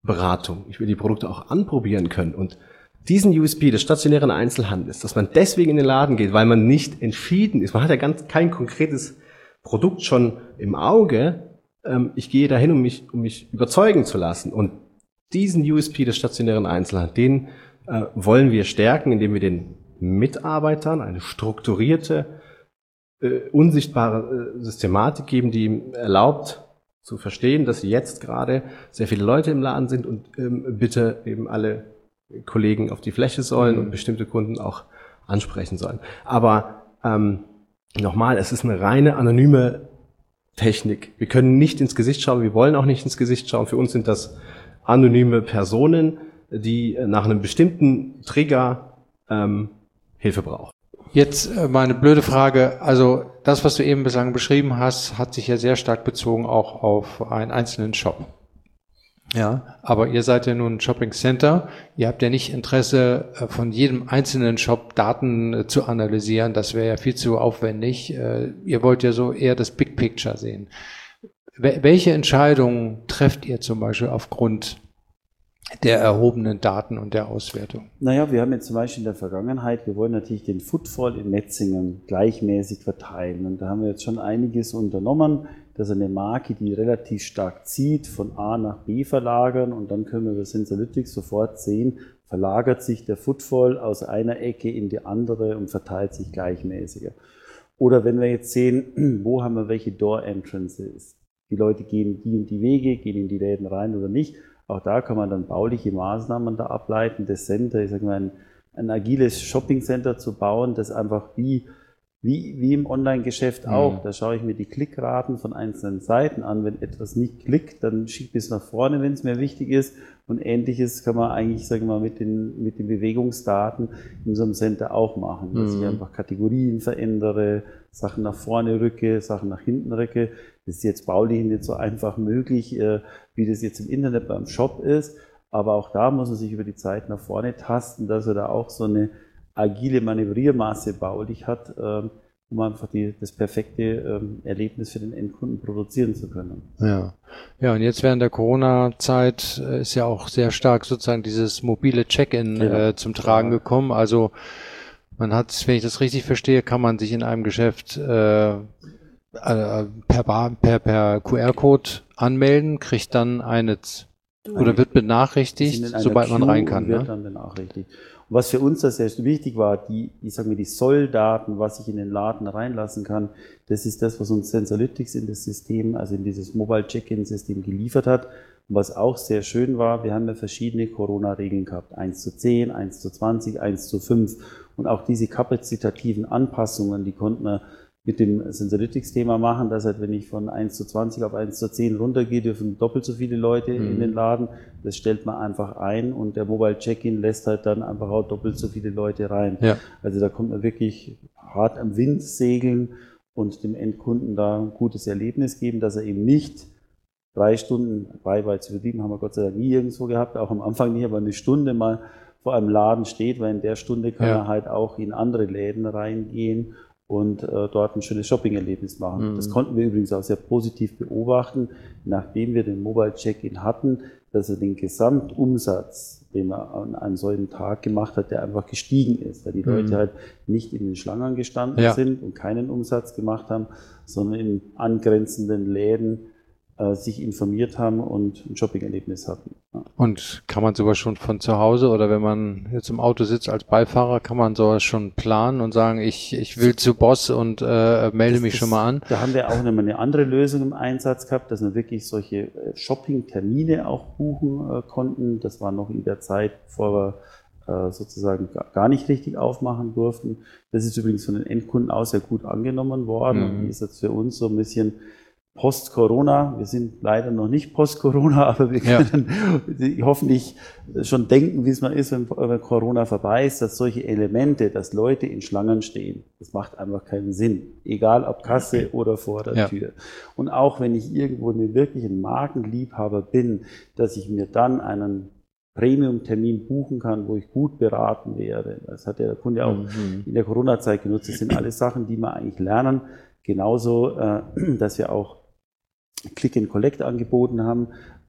Beratung. Ich will die Produkte auch anprobieren können. Und diesen U S P des stationären Einzelhandels, dass man deswegen in den Laden geht, weil man nicht entschieden ist, man hat ja ganz kein konkretes Produkt schon im Auge, ähm, ich gehe dahin, um mich, um mich überzeugen zu lassen. Und diesen U S P des stationären Einzelhandels, den äh, wollen wir stärken, indem wir den Mitarbeitern eine strukturierte, äh, unsichtbare äh, Systematik geben, die ihm erlaubt, zu verstehen, dass jetzt gerade sehr viele Leute im Laden sind und ähm, bitte eben alle Kollegen auf die Fläche sollen und bestimmte Kunden auch ansprechen sollen. Aber ähm, nochmal, es ist eine reine anonyme Technik. Wir können nicht ins Gesicht schauen, wir wollen auch nicht ins Gesicht schauen. Für uns sind das anonyme Personen, die nach einem bestimmten Trigger ähm, Hilfe brauchen. Jetzt äh, mal eine blöde Frage. Also das, was du eben bislang beschrieben hast, hat sich ja sehr stark bezogen auch auf einen einzelnen Shop. Ja, aber ihr seid ja nun ein Shopping Center. Ihr habt ja nicht Interesse, äh, von jedem einzelnen Shop Daten äh, zu analysieren. Das wäre ja viel zu aufwendig. Äh, ihr wollt ja so eher das Big Picture sehen. W- welche Entscheidungen trefft ihr zum Beispiel aufgrund der erhobenen Daten und der Auswertung? Naja, wir haben jetzt zum Beispiel in der Vergangenheit, wir wollen natürlich den Footfall in Metzingen gleichmäßig verteilen. Und da haben wir jetzt schon einiges unternommen, dass eine Marke, die relativ stark zieht, von A nach B verlagern. Und dann können wir über Sensalytics sofort sehen, verlagert sich der Footfall aus einer Ecke in die andere und verteilt sich gleichmäßiger. Oder wenn wir jetzt sehen, wo haben wir welche Door Entrances? Die Leute gehen die und die Wege, gehen in die Läden rein oder nicht. Auch da kann man dann bauliche Maßnahmen da ableiten, das Center, ich sage mal, ein, ein agiles Shopping-Center zu bauen, das einfach wie, wie, wie im Online-Geschäft auch, mhm. da schaue ich mir die Klickraten von einzelnen Seiten an. Wenn etwas nicht klickt, dann schicke ich es nach vorne, wenn es mir wichtig ist. Und Ähnliches kann man eigentlich, sagen wir mal, mit den, mit den Bewegungsdaten in so einem Center auch machen, dass mhm. ich einfach Kategorien verändere, Sachen nach vorne rücke, Sachen nach hinten rücke. Das ist jetzt baulich nicht so einfach möglich, wie das jetzt im Internet beim Shop ist. Aber auch da muss man sich über die Zeit nach vorne tasten, dass er da auch so eine agile Manövriermasse baulich hat, um einfach die, das perfekte Erlebnis für den Endkunden produzieren zu können. Ja, ja, und jetzt während der Corona-Zeit ist ja auch sehr stark sozusagen dieses mobile Check-in genau. äh, zum Tragen ja. gekommen. Also man hat, wenn ich das richtig verstehe, kann man sich in einem Geschäft äh, per, Bar, per, per Q R-Code anmelden, kriegt dann eine oder wird benachrichtigt, sobald man rein kann. Wird ne? dann benachrichtigt. Und was für uns das sehr wichtig war, die, ich sage mal, die Solldaten, was ich in den Laden reinlassen kann, das ist das, was uns Sensalytics in das System, also in dieses Mobile Check-in-System geliefert hat. Und was auch sehr schön war, wir haben ja verschiedene Corona-Regeln gehabt. eins zu zehn, eins zu zwanzig, eins zu fünf. Und auch diese kapazitativen Anpassungen, die konnten wir mit dem Sensalytics-Thema machen, dass halt, wenn ich von eins zu zwanzig auf eins zu zehn runtergehe, dürfen doppelt so viele Leute mhm. in den Laden. Das stellt man einfach ein und der Mobile Check-in lässt halt dann einfach auch doppelt so viele Leute rein. Ja. Also da kommt man wirklich hart am Wind segeln und dem Endkunden da ein gutes Erlebnis geben, dass er eben nicht drei Stunden, drei weit zu übertrieben, haben wir Gott sei Dank nie irgendwo gehabt, auch am Anfang nicht, aber eine Stunde mal vor einem Laden steht, weil in der Stunde kann ja. er halt auch in andere Läden reingehen und äh, dort ein schönes Shopping-Erlebnis machen. Mhm. Das konnten wir übrigens auch sehr positiv beobachten, nachdem wir den Mobile Check-in hatten, dass er den Gesamtumsatz, den er an einem solchen Tag gemacht hat, der einfach gestiegen ist, weil die Leute mhm. halt nicht in den Schlangen gestanden ja. sind und keinen Umsatz gemacht haben, sondern in angrenzenden Läden äh, sich informiert haben und ein Shopping-Erlebnis hatten. Ja. Und kann man sowas schon von zu Hause oder wenn man jetzt im Auto sitzt als Beifahrer, kann man sowas schon planen und sagen, ich, ich will zu Boss und äh, melde das, mich das, schon mal an? Da haben wir auch noch mal eine andere Lösung im Einsatz gehabt, dass wir wirklich solche Shopping-Termine auch buchen äh, konnten. Das war noch in der Zeit, bevor wir äh, sozusagen gar nicht richtig aufmachen durften. Das ist übrigens von den Endkunden auch sehr gut angenommen worden mhm. und ist jetzt für uns so ein bisschen Post-Corona, wir sind leider noch nicht Post-Corona, aber wir können ja. hoffentlich schon denken, wie es mal ist, wenn Corona vorbei ist, dass solche Elemente, dass Leute in Schlangen stehen, das macht einfach keinen Sinn. Egal ob Kasse oder vor der ja. Tür. Und auch wenn ich irgendwo einen wirklichen Markenliebhaber bin, dass ich mir dann einen Premium-Termin buchen kann, wo ich gut beraten werde. Das hat ja der Kunde auch mhm. in der Corona-Zeit genutzt. Das sind alles Sachen, die wir eigentlich lernen. Genauso, dass wir auch Click and Collect angeboten haben,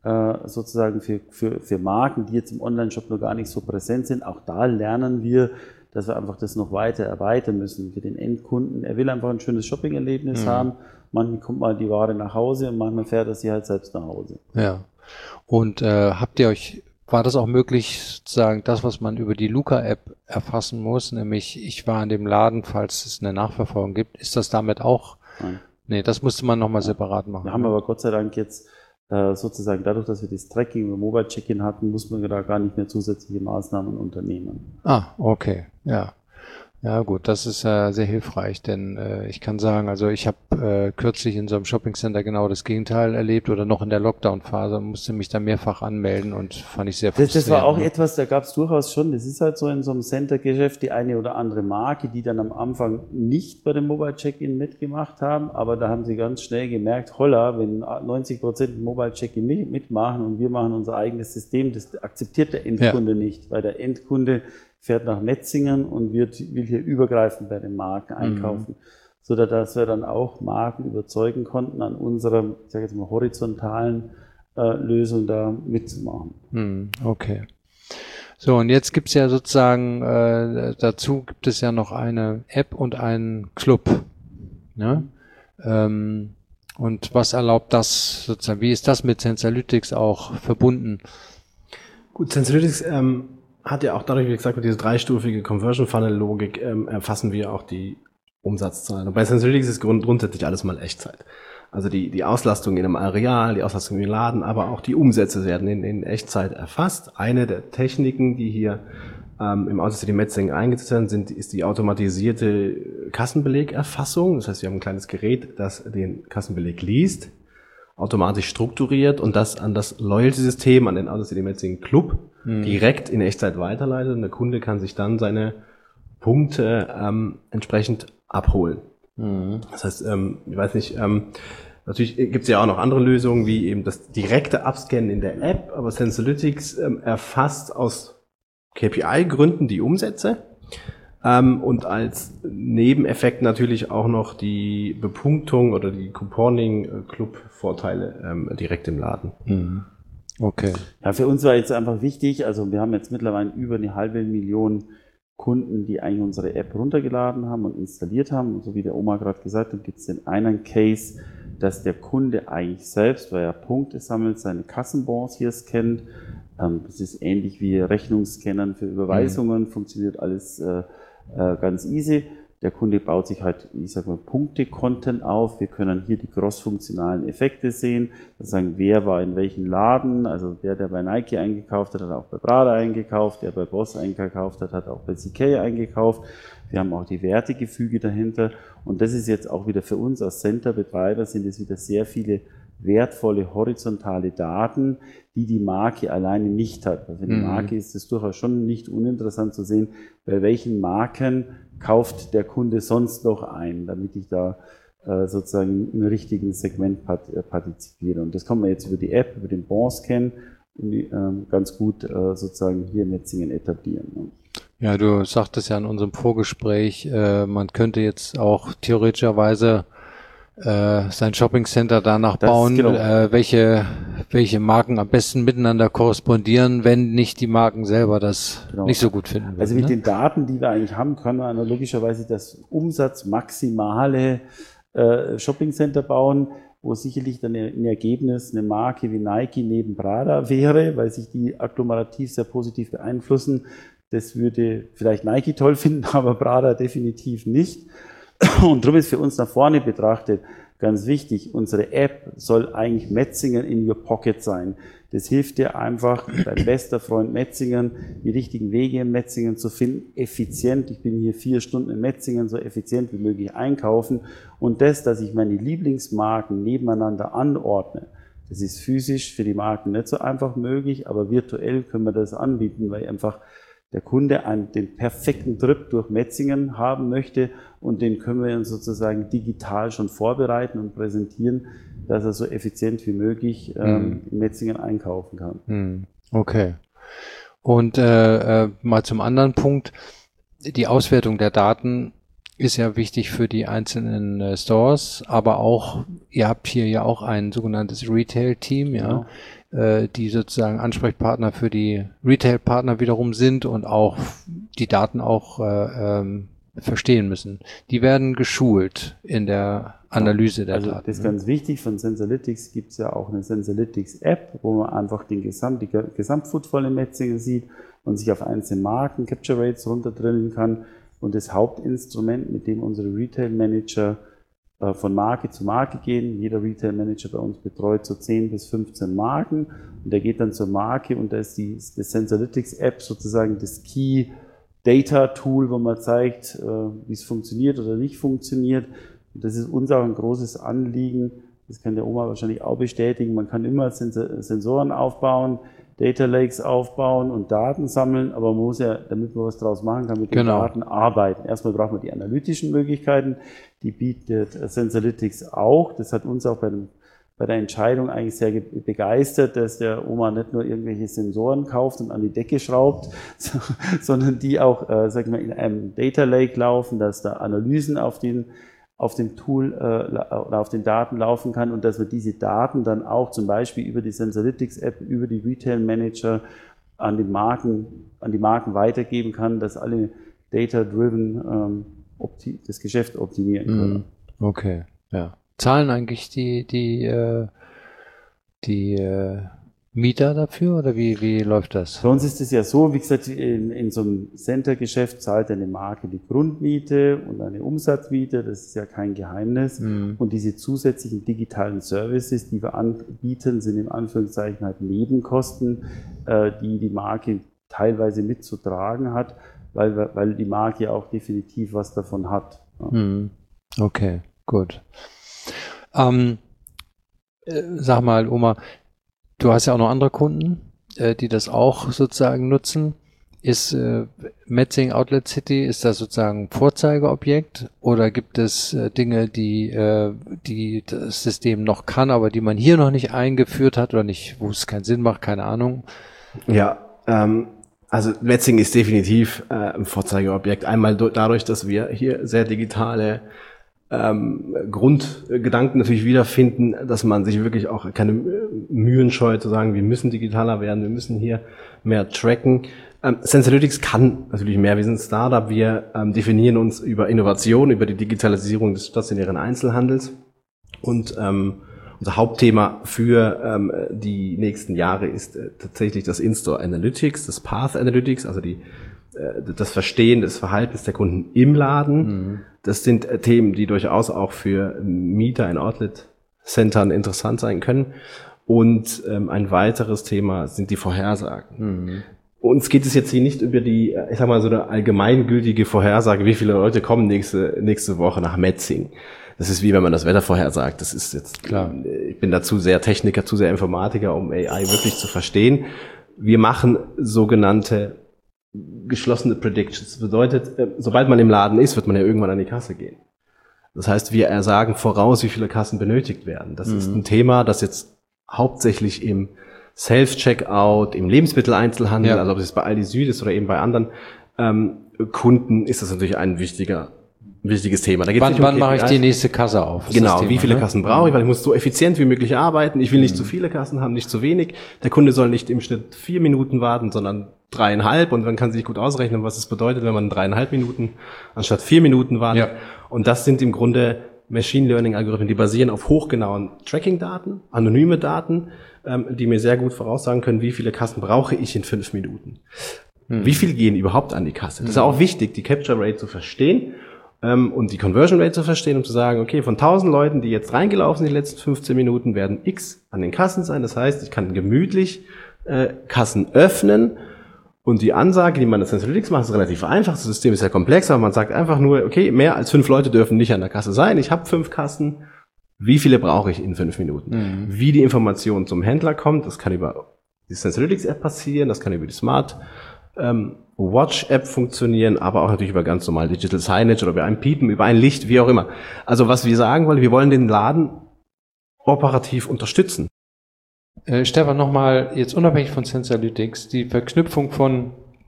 äh, sozusagen für, für, für Marken, die jetzt im Online-Shop noch gar nicht so präsent sind. Auch da lernen wir, dass wir einfach das noch weiter erweitern müssen für den Endkunden. Er will einfach ein schönes Shopping-Erlebnis mhm. haben. Manchmal kommt mal die Ware nach Hause und manchmal fährt er sie halt selbst nach Hause. Ja. Und äh, habt ihr euch, war das auch möglich, sozusagen das, was man über die Luca-App erfassen muss, nämlich ich war in dem Laden, falls es eine Nachverfolgung gibt, ist das damit auch? Nein. Nee, das musste man nochmal separat machen. Wir haben aber Gott sei Dank jetzt äh, sozusagen dadurch, dass wir das Tracking über Mobile Check-in hatten, muss man da gar nicht mehr zusätzliche Maßnahmen unternehmen. Ah, okay, ja. Ja gut, das ist äh, sehr hilfreich, denn äh, ich kann sagen, also ich habe äh, kürzlich in so einem Shoppingcenter genau das Gegenteil erlebt oder noch in der Lockdown-Phase, musste mich da mehrfach anmelden und fand ich sehr frustrierend. Das, das war auch etwas, da gab es durchaus schon, das ist halt so in so einem Center-Geschäft die eine oder andere Marke, die dann am Anfang nicht bei dem Mobile Check-in mitgemacht haben, aber da haben sie ganz schnell gemerkt, holla, wenn neunzig Prozent Mobile Check-in mitmachen und wir machen unser eigenes System, das akzeptiert der Endkunde ja. nicht, weil der Endkunde fährt nach Metzingen und wird, will hier übergreifend bei den Marken einkaufen, mhm. so dass wir dann auch Marken überzeugen konnten, an unserer, ich sage jetzt mal, horizontalen äh, Lösung da mitzumachen. Mhm. Okay. So, und jetzt gibt's ja sozusagen, äh, dazu gibt es ja noch eine App und einen Club. Ne? Mhm. Ähm, und was erlaubt das sozusagen? Wie ist das mit Sensalytics auch verbunden? Gut, Sensalytics ähm hat ja auch dadurch, wie gesagt, mit dieser dreistufige Conversion-Funnel-Logik ähm, erfassen wir auch die Umsatzzahlen. Und bei Sensalytics ist grund grundsätzlich alles mal Echtzeit. Also die, die Auslastung in einem Areal, die Auslastung im Laden, aber auch die Umsätze werden in, in Echtzeit erfasst. Eine der Techniken, die hier ähm, im Autocity Metzingen eingesetzt werden, sind, ist die automatisierte Kassenbelegerfassung. Das heißt, wir haben ein kleines Gerät, das den Kassenbeleg liest, automatisch strukturiert und das an das Loyalty-System, an den Autocity Metzingen Club mhm. direkt in Echtzeit weiterleitet. Und der Kunde kann sich dann seine Punkte ähm, entsprechend abholen. Mhm. Das heißt, ähm, ich weiß nicht, ähm, natürlich gibt es ja auch noch andere Lösungen, wie eben das direkte Abscannen in der App, aber Sensalytics ähm, erfasst aus K P I-Gründen die Umsätze. Ähm, und als Nebeneffekt natürlich auch noch die Bepunktung oder die Couponing-Club-Vorteile ähm, direkt im Laden. Mhm. Okay. Ja, für uns war jetzt einfach wichtig, also wir haben jetzt mittlerweile über eine halbe Million Kunden, die eigentlich unsere App runtergeladen haben und installiert haben. Und so wie der Oma gerade gesagt hat, gibt es den einen Case, dass der Kunde eigentlich selbst, weil er Punkte sammelt, seine Kassenbons hier scannt. Ähm, das ist ähnlich wie Rechnungsscannern für Überweisungen, mhm. funktioniert alles äh, Äh, ganz easy. Der Kunde baut sich halt, ich sag mal, Punkte-Content auf. Wir können hier die cross-funktionalen Effekte sehen. Das sagen, wer war in welchem Laden. Also der, der bei Nike eingekauft hat, hat auch bei Prada eingekauft. Der bei Boss eingekauft hat, hat auch bei C K eingekauft. Wir haben auch die Wertegefüge dahinter. Und das ist jetzt auch wieder für uns als Center-Betreiber sind es wieder sehr viele wertvolle horizontale Daten, die die Marke alleine nicht hat. Also für die Marke ist es durchaus schon nicht uninteressant zu sehen, bei welchen Marken kauft der Kunde sonst noch ein, damit ich da äh, sozusagen im richtigen Segment part äh, partizipiere. Und das kann man jetzt über die App, über den Bon-Scan äh, ganz gut äh, sozusagen hier in Metzingen etablieren. Ne? Ja, du sagtest ja in unserem Vorgespräch, äh, man könnte jetzt auch theoretischerweise äh, sein Shoppingcenter danach das, bauen, genau. äh, welche welche Marken am besten miteinander korrespondieren, wenn nicht die Marken selber das genau. nicht so gut finden würden. Also mit ne? den Daten, die wir eigentlich haben, kann man logischerweise das umsatzmaximale äh, Shoppingcenter bauen, wo sicherlich dann ein Ergebnis eine Marke wie Nike neben Prada wäre, weil sich die agglomerativ sehr positiv beeinflussen. Das würde vielleicht Nike toll finden, aber Prada definitiv nicht. Und darum ist für uns nach vorne betrachtet ganz wichtig, unsere App soll eigentlich Metzingen in your pocket sein. Das hilft dir einfach, dein bester Freund Metzingen, die richtigen Wege in Metzingen zu finden, effizient. Ich bin hier vier Stunden in Metzingen, so effizient wie möglich einkaufen. Und das, dass ich meine Lieblingsmarken nebeneinander anordne, das ist physisch für die Marken nicht so einfach möglich, aber virtuell können wir das anbieten, weil einfach der Kunde einen, den perfekten Trip durch Metzingen haben möchte und den können wir dann sozusagen digital schon vorbereiten und präsentieren, dass er so effizient wie möglich ähm, in Metzingen einkaufen kann. Okay. Und äh, äh, mal zum anderen Punkt, die Auswertung der Daten ist ja wichtig für die einzelnen äh, Stores, aber auch, ihr habt hier ja auch ein sogenanntes Retail-Team, ja. Genau. äh, die sozusagen Ansprechpartner für die Retail-Partner wiederum sind und auch die Daten auch äh, ähm, verstehen müssen. Die werden geschult in der Analyse der also Daten. Das ist ganz wichtig. Von Sensalytics gibt es ja auch eine Sensalytics-App, wo man einfach den Gesamt, die Gesamtfootfall im Metzingen sieht und sich auf einzelne Marken, Capture Rates runterdrillen kann. Und das Hauptinstrument, mit dem unsere Retail-Manager äh, von Marke zu Marke gehen, jeder Retail-Manager bei uns betreut so zehn bis fünfzehn Marken und der geht dann zur Marke und da ist die, die Sensalytics-App sozusagen das Key Data-Tool, wo man zeigt, wie es funktioniert oder nicht funktioniert. Und das ist uns auch ein großes Anliegen. Das kann der Oma wahrscheinlich auch bestätigen. Man kann immer Sensoren aufbauen, Data Lakes aufbauen und Daten sammeln, aber man muss ja, damit man was draus machen kann, mit den genau. Daten arbeiten. Erstmal braucht man die analytischen Möglichkeiten. Die bietet Sensalytics auch. Das hat uns auch bei dem bei der Entscheidung eigentlich sehr begeistert, dass der Oma nicht nur irgendwelche Sensoren kauft und an die Decke schraubt, sondern die auch, äh, sag ich mal, in einem Data Lake laufen, dass da Analysen auf den auf dem Tool äh, oder auf den Daten laufen kann und dass wir diese Daten dann auch zum Beispiel über die Sensalytics App, über die Retail Manager an die Marken an die Marken weitergeben kann, dass alle Data-driven ähm, opti- das Geschäft optimieren können. Okay, ja. Zahlen eigentlich die die äh, die äh, Mieter dafür oder wie wie läuft das? Bei uns ist es ja so, wie gesagt, in, in so einem Center-Geschäft zahlt eine Marke die Grundmiete und eine Umsatzmiete, das ist ja kein Geheimnis. Mhm. Und diese zusätzlichen digitalen Services, die wir anbieten, sind im Anführungszeichen halt Nebenkosten, äh, die die Marke teilweise mitzutragen hat, weil wir, weil die Marke ja auch definitiv was davon hat. Ja. Mhm. Okay, gut. Ähm, äh, sag mal, Oma, du hast ja auch noch andere Kunden, äh, die das auch sozusagen nutzen. Ist äh, Metzingen Outlet City, ist das sozusagen ein Vorzeigeobjekt oder gibt es äh, Dinge, die, äh, die das System noch kann, aber die man hier noch nicht eingeführt hat oder nicht, wo es keinen Sinn macht, keine Ahnung? Ja, ähm, also Metzingen ist definitiv äh, ein Vorzeigeobjekt. Einmal do- dadurch, dass wir hier sehr digitale Ähm, Grundgedanken natürlich wiederfinden, dass man sich wirklich auch keine Mühen scheut zu sagen, wir müssen digitaler werden, wir müssen hier mehr tracken. Ähm, Sensalytics kann natürlich mehr, wir sind ein Startup, wir ähm, definieren uns über Innovation, über die Digitalisierung des stationären Einzelhandels und ähm, unser Hauptthema für ähm, die nächsten Jahre ist äh, tatsächlich das In-Store Analytics, das Path Analytics, also die das Verstehen des Verhaltens der Kunden im Laden. Mhm. Das sind äh, Themen, die durchaus auch für Mieter in Outlet-Centern interessant sein können. Und ähm, ein weiteres Thema sind die Vorhersagen. Mhm. Uns geht es jetzt hier nicht über die, ich sag mal, so eine allgemeingültige Vorhersage, wie viele Leute kommen nächste, nächste Woche nach Metzingen. Das ist wie wenn man das Wetter vorhersagt. Das ist jetzt, klar. Ich bin dazu sehr Techniker, zu sehr Informatiker, um A I wirklich zu verstehen. Wir machen sogenannte geschlossene Predictions. Das bedeutet, sobald man im Laden ist, wird man ja irgendwann an die Kasse gehen. Das heißt, wir sagen voraus, wie viele Kassen benötigt werden. Das mhm. ist ein Thema, das jetzt hauptsächlich im Self-Checkout, im Lebensmitteleinzelhandel, ja. also ob es jetzt bei Aldi Süd ist oder eben bei anderen ähm, Kunden, ist das natürlich ein wichtiger wichtiges Thema. Da geht's wann nicht um wann mache ich die nächste Kasse auf? Genau, Thema, wie viele ne? Kassen brauche ich, weil ich muss so effizient wie möglich arbeiten. Ich will nicht mhm. zu viele Kassen haben, nicht zu wenig. Der Kunde soll nicht im Schnitt vier Minuten warten, sondern dreieinhalb. Und man kann sich gut ausrechnen, was es bedeutet, wenn man dreieinhalb Minuten anstatt vier Minuten wartet. Ja. Und das sind im Grunde Machine Learning Algorithmen, die basieren auf hochgenauen Tracking-Daten, anonyme Daten, ähm, die mir sehr gut voraussagen können, wie viele Kassen brauche ich in fünf Minuten. Mhm. Wie viel gehen überhaupt an die Kasse? Das ist auch wichtig, die Capture Rate zu verstehen. Und die Conversion Rate zu verstehen, um zu sagen, okay, von tausend Leuten, die jetzt reingelaufen sind, die letzten fünfzehn Minuten, werden X an den Kassen sein. Das heißt, ich kann gemütlich äh, Kassen öffnen. Und die Ansage, die man in Sensalytics macht, ist relativ einfach. Das System ist ja komplex, aber man sagt einfach nur, okay, mehr als fünf Leute dürfen nicht an der Kasse sein. Ich habe fünf Kassen. Wie viele brauche ich in fünf Minuten? Mhm. Wie die Information zum Händler kommt, das kann über die Sensalytics-App passieren, das kann über die Smart ähm, Watch-App funktionieren, aber auch natürlich über ganz normal Digital Signage oder über ein Piepen, über ein Licht, wie auch immer. Also was wir sagen wollen, wir wollen den Laden operativ unterstützen. Äh, Stefan, nochmal jetzt unabhängig von Sensalytics, die Verknüpfung von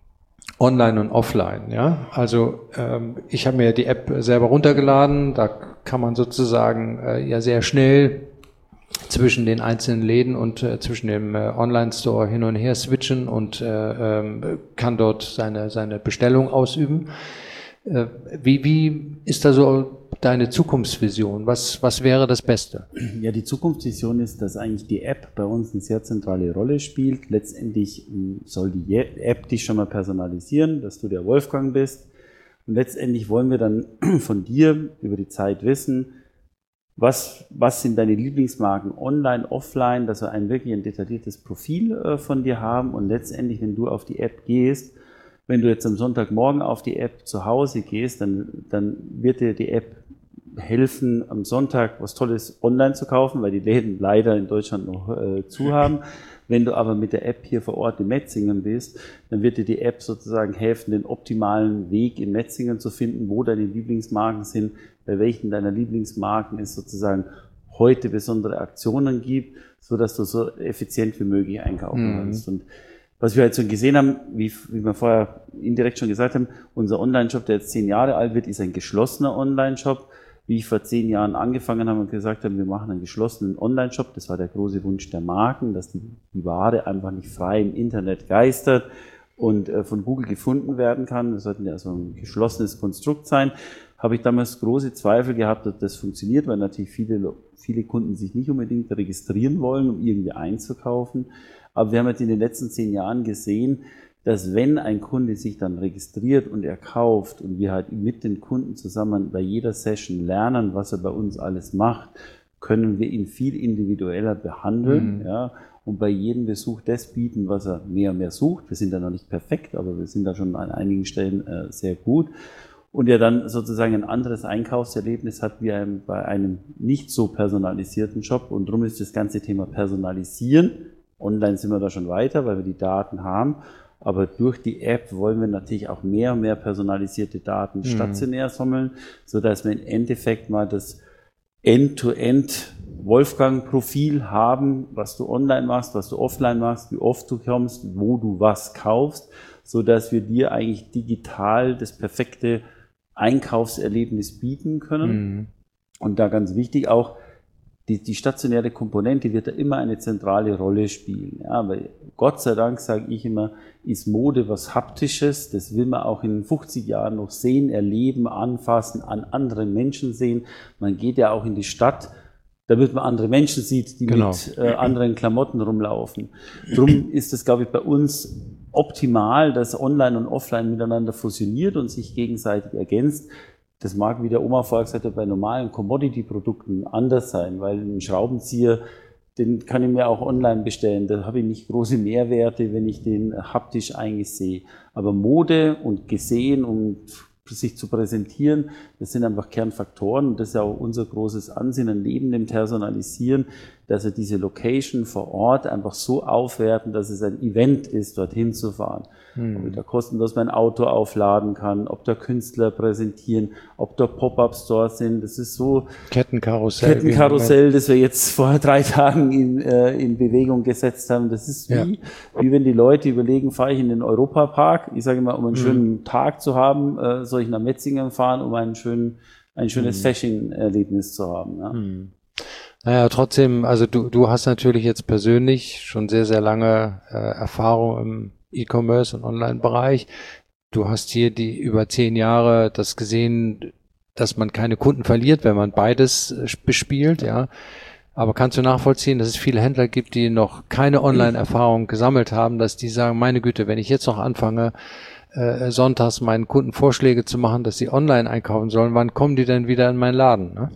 Online und Offline. Ja, also ähm, ich habe mir die App selber runtergeladen, da kann man sozusagen äh, ja sehr schnell zwischen den einzelnen Läden und äh, zwischen dem äh, Online-Store hin und her switchen und äh, ähm, kann dort seine, seine Bestellung ausüben. Äh, wie, wie ist da so deine Zukunftsvision? Was, was wäre das Beste? Ja, die Zukunftsvision ist, dass eigentlich die App bei uns eine sehr zentrale Rolle spielt. Letztendlich soll die App dich schon mal personalisieren, dass du der Wolfgang bist. Und letztendlich wollen wir dann von dir über die Zeit wissen, was, was sind deine Lieblingsmarken online, offline, dass wir ein wirklich ein detailliertes Profil äh, von dir haben. Und letztendlich, wenn du auf die App gehst, wenn du jetzt am Sonntagmorgen auf die App zu Hause gehst, dann, dann wird dir die App helfen, am Sonntag was Tolles online zu kaufen, weil die Läden leider in Deutschland noch äh, zu haben. Wenn du aber mit der App hier vor Ort in Metzingen bist, dann wird dir die App sozusagen helfen, den optimalen Weg in Metzingen zu finden, wo deine Lieblingsmarken sind, bei welchen deiner Lieblingsmarken es sozusagen heute besondere Aktionen gibt, so dass du so effizient wie möglich einkaufen Mhm. kannst. Und was wir halt so gesehen haben, wie, wie wir vorher indirekt schon gesagt haben, unser Online-Shop, der jetzt zehn Jahre alt wird, ist ein geschlossener Online-Shop. Wie ich vor zehn Jahren angefangen habe und gesagt habe, wir machen einen geschlossenen Online-Shop, das war der große Wunsch der Marken, dass die, die Ware einfach nicht frei im Internet geistert und äh, von Google gefunden werden kann. Das sollte ja so ein geschlossenes Konstrukt sein. Habe ich damals große Zweifel gehabt, dass das funktioniert, weil natürlich viele, viele Kunden sich nicht unbedingt registrieren wollen, um irgendwie einzukaufen. Aber wir haben jetzt in den letzten zehn Jahren gesehen, dass wenn ein Kunde sich dann registriert und er kauft und wir halt mit den Kunden zusammen bei jeder Session lernen, was er bei uns alles macht, können wir ihn viel individueller behandeln, mhm. ja, und bei jedem Besuch das bieten, was er mehr und mehr sucht. Wir sind da noch nicht perfekt, aber wir sind da schon an einigen Stellen äh, sehr gut. Und er dann sozusagen ein anderes Einkaufserlebnis hat wie ein, bei einem nicht so personalisierten Shop. Und darum ist das ganze Thema Personalisieren. Online sind wir da schon weiter, weil wir die Daten haben. Aber durch die App wollen wir natürlich auch mehr und mehr personalisierte Daten mhm. stationär sammeln, so dass wir im Endeffekt mal das End-to-End Wolfgang-Profil haben, was du online machst, was du offline machst, wie oft du kommst, wo du was kaufst, so dass wir dir eigentlich digital das perfekte Einkaufserlebnis bieten können. Mhm. Und da ganz wichtig auch, Die, die stationäre Komponente wird da immer eine zentrale Rolle spielen. Ja, weil Gott sei Dank, sage ich immer, ist Mode was Haptisches. Das will man auch in fünfzig Jahren noch sehen, erleben, anfassen, an anderen Menschen sehen. Man geht ja auch in die Stadt, damit man andere Menschen sieht, die genau. mit äh, anderen Klamotten rumlaufen. Drum ist es, glaube ich, bei uns optimal, dass Online und Offline miteinander fusioniert und sich gegenseitig ergänzt. Das mag, wie der Oma vorher gesagt hat, bei normalen Commodity-Produkten anders sein, weil ein Schraubenzieher, den kann ich mir auch online bestellen. Da habe ich nicht große Mehrwerte, wenn ich den haptisch eigentlich sehe. Aber Mode und gesehen und sich zu präsentieren, das sind einfach Kernfaktoren. Und das ist ja auch unser großes Ansinnen neben dem Personalisieren, dass wir diese Location vor Ort einfach so aufwerten, dass es ein Event ist, dorthin zu fahren. Hm. Ob ich da kostenlos mein Auto aufladen kann, ob da Künstler präsentieren, ob da Pop-Up-Stores sind. Das ist so Kettenkarussell. Kettenkarussell, das wir jetzt vor drei Tagen in, äh, in Bewegung gesetzt haben. Das ist wie, ja. wie wenn die Leute überlegen, fahre ich in den Europapark. Ich sage immer, um einen hm. schönen Tag zu haben, äh, soll ich nach Metzingen fahren, um einen schönen, ein schönes hm. Fashion-Erlebnis zu haben. Ja. Hm. Naja, trotzdem, also du, du hast natürlich jetzt persönlich schon sehr, sehr lange äh, Erfahrung im E-Commerce und Online-Bereich. Du hast hier die über zehn Jahre das gesehen, dass man keine Kunden verliert, wenn man beides äh, bespielt, ja. Aber kannst du nachvollziehen, dass es viele Händler gibt, die noch keine Online-Erfahrung gesammelt haben, dass die sagen, meine Güte, wenn ich jetzt noch anfange, äh, sonntags meinen Kunden Vorschläge zu machen, dass sie online einkaufen sollen, wann kommen die denn wieder in meinen Laden, ne?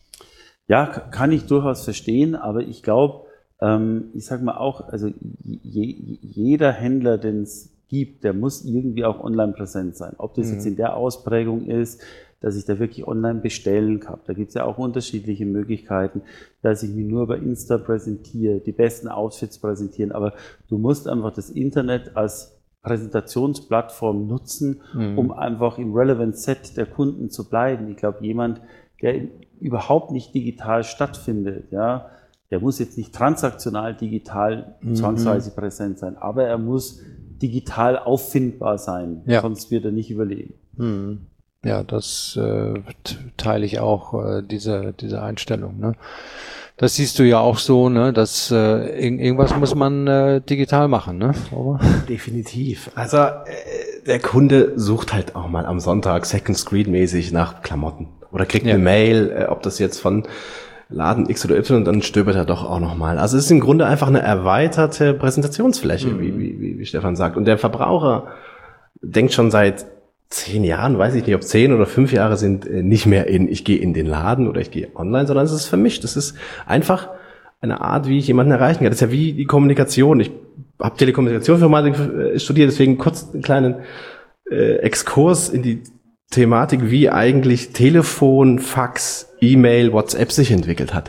Ja, kann ich durchaus verstehen, aber ich glaube, ähm, ich sag mal auch, also je, jeder Händler, den es gibt, der muss irgendwie auch online präsent sein. Ob das mhm. jetzt in der Ausprägung ist, dass ich da wirklich online bestellen kann. Da gibt es ja auch unterschiedliche Möglichkeiten, dass ich mich nur bei Insta präsentiere, die besten Outfits präsentieren, aber du musst einfach das Internet als Präsentationsplattform nutzen, mhm. um einfach im Relevant Set der Kunden zu bleiben. Ich glaube, jemand, der überhaupt nicht digital stattfindet, ja, der muss jetzt nicht transaktional digital mhm. zwangsweise präsent sein, aber er muss digital auffindbar sein, ja. sonst wird er nicht überleben. Mhm. Ja, das äh, teile ich auch, äh, diese, diese Einstellung, ne? Das siehst du ja auch so, ne? Dass äh, irgendwas muss man äh, digital machen, ne? Aber definitiv. Also äh, der Kunde sucht halt auch mal am Sonntag Second Screen mäßig nach Klamotten oder kriegt ja. eine Mail, äh, ob das jetzt von Laden X oder Y, und dann stöbert er doch auch nochmal. Also es ist im Grunde einfach eine erweiterte Präsentationsfläche, mhm. wie, wie, wie Stefan sagt. Und der Verbraucher denkt schon seit zehn Jahren, weiß ich nicht, ob zehn oder fünf Jahre sind, nicht mehr in, ich gehe in den Laden oder ich gehe online, sondern es ist vermischt. Es ist einfach eine Art, wie ich jemanden erreichen kann. Das ist ja wie die Kommunikation. Ich habe Telekommunikationsinformatik studiert, deswegen kurz einen kleinen äh, Exkurs in die Thematik, wie eigentlich Telefon, Fax, E-Mail, WhatsApp sich entwickelt hat.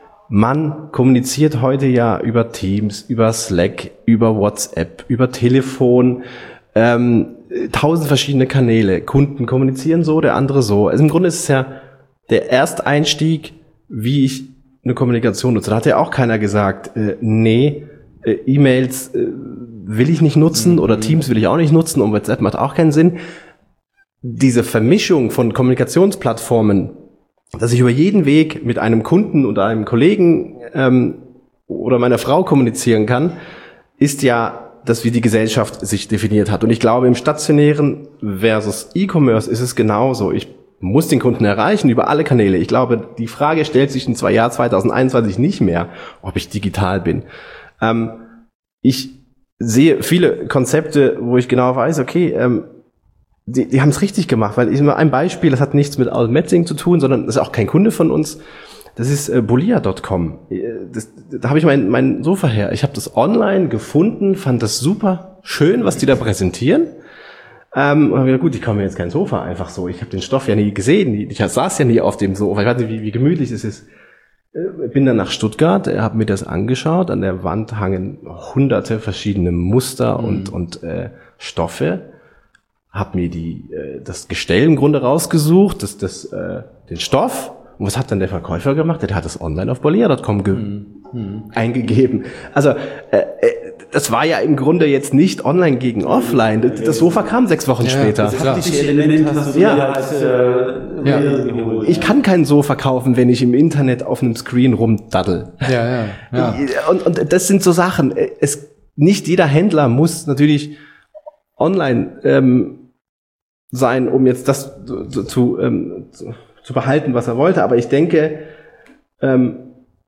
Man kommuniziert heute ja über Teams, über Slack, über WhatsApp, über Telefon, ähm, tausend verschiedene Kanäle. Kunden kommunizieren so, der andere so. Also im Grunde ist es ja der Ersteinstieg, wie ich eine Kommunikation nutze. Da hat ja auch keiner gesagt, äh, nee, äh, E-Mails äh, will ich nicht nutzen mhm. oder Teams will ich auch nicht nutzen und WhatsApp macht auch keinen Sinn. Diese Vermischung von Kommunikationsplattformen, dass ich über jeden Weg mit einem Kunden oder einem Kollegen ähm, oder meiner Frau kommunizieren kann, ist ja das, wie die Gesellschaft sich definiert hat. Und ich glaube, im stationären versus E-Commerce ist es genauso. Ich muss den Kunden erreichen über alle Kanäle. Ich glaube, die Frage stellt sich im Jahr zwanzig einundzwanzig nicht mehr, ob ich digital bin. Ähm, ich sehe viele Konzepte, wo ich genau weiß, okay, ähm, die, die haben es richtig gemacht, weil ich nur ein Beispiel, das hat nichts mit Metzing zu tun, sondern das ist auch kein Kunde von uns. Das ist äh, Bolia Punkt com. Das, da habe ich mein, mein Sofa her. Ich habe das online gefunden, fand das super schön, was die da präsentieren. Ähm, und habe gedacht, gut, ich kaufe mir jetzt kein Sofa einfach so. Ich habe den Stoff ja nie gesehen. Ich saß ja nie auf dem Sofa. Ich weiß nicht, wie, wie gemütlich es ist. Äh, bin dann nach Stuttgart, habe mir das angeschaut. An der Wand hangen hunderte verschiedene Muster mhm. und, und äh, Stoffe. Hab mir die äh, das Gestell im Grunde rausgesucht, das, das, äh, den Stoff. Und was hat dann der Verkäufer gemacht? Der hat das online auf Bolia Punkt com ge- mhm. eingegeben. Also äh, äh, das war ja im Grunde jetzt nicht online gegen offline. Das, das Sofa kam sechs Wochen ja, später. Das haptische Element hast du ja als äh, ja. geholt. Ich kann kein Sofa kaufen, wenn ich im Internet auf einem Screen rumdaddel. Ja, ja, ja. Und, und das sind so Sachen. Es, nicht jeder Händler muss natürlich online ähm, sein, um jetzt das zu, zu, ähm, zu, zu behalten, was er wollte. Aber ich denke, ähm,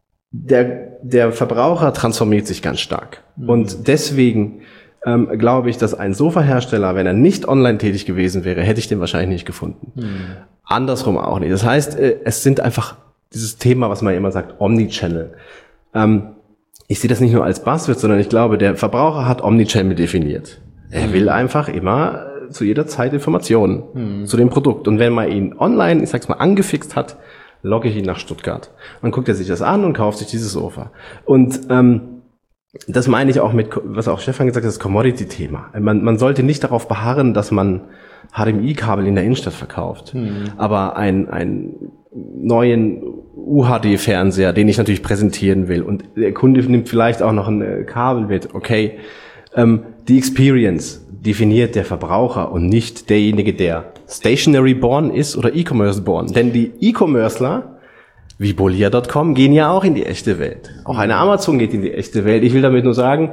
der, der Verbraucher transformiert sich ganz stark. Mhm. Und deswegen ähm, glaube ich, dass ein Sofahersteller, wenn er nicht online tätig gewesen wäre, hätte ich den wahrscheinlich nicht gefunden. Mhm. Andersrum auch nicht. Das heißt, äh, es sind einfach dieses Thema, was man immer sagt, Omnichannel. Ähm, ich sehe das nicht nur als Buzzword, sondern ich glaube, der Verbraucher hat Omnichannel definiert. Er mhm. will einfach immer zu jeder Zeit Informationen mhm. zu dem Produkt. Und wenn man ihn online, ich sag's mal, angefixt hat, logge ich ihn nach Stuttgart. Dann guckt er sich das an und kauft sich dieses Sofa. Und ähm, das meine ich auch mit, was auch Stefan gesagt hat, das Commodity-Thema. Man, man sollte nicht darauf beharren, dass man H D M I-Kabel in der Innenstadt verkauft. Mhm. Aber ein, ein neuen U H D-Fernseher, den ich natürlich präsentieren will, und der Kunde nimmt vielleicht auch noch ein Kabel mit, okay, ähm, die Experience definiert der Verbraucher und nicht derjenige, der stationary born ist oder E-Commerce born. Denn die E-Commercer wie Bolia Punkt com gehen ja auch in die echte Welt. Auch eine Amazon geht in die echte Welt. Ich will damit nur sagen,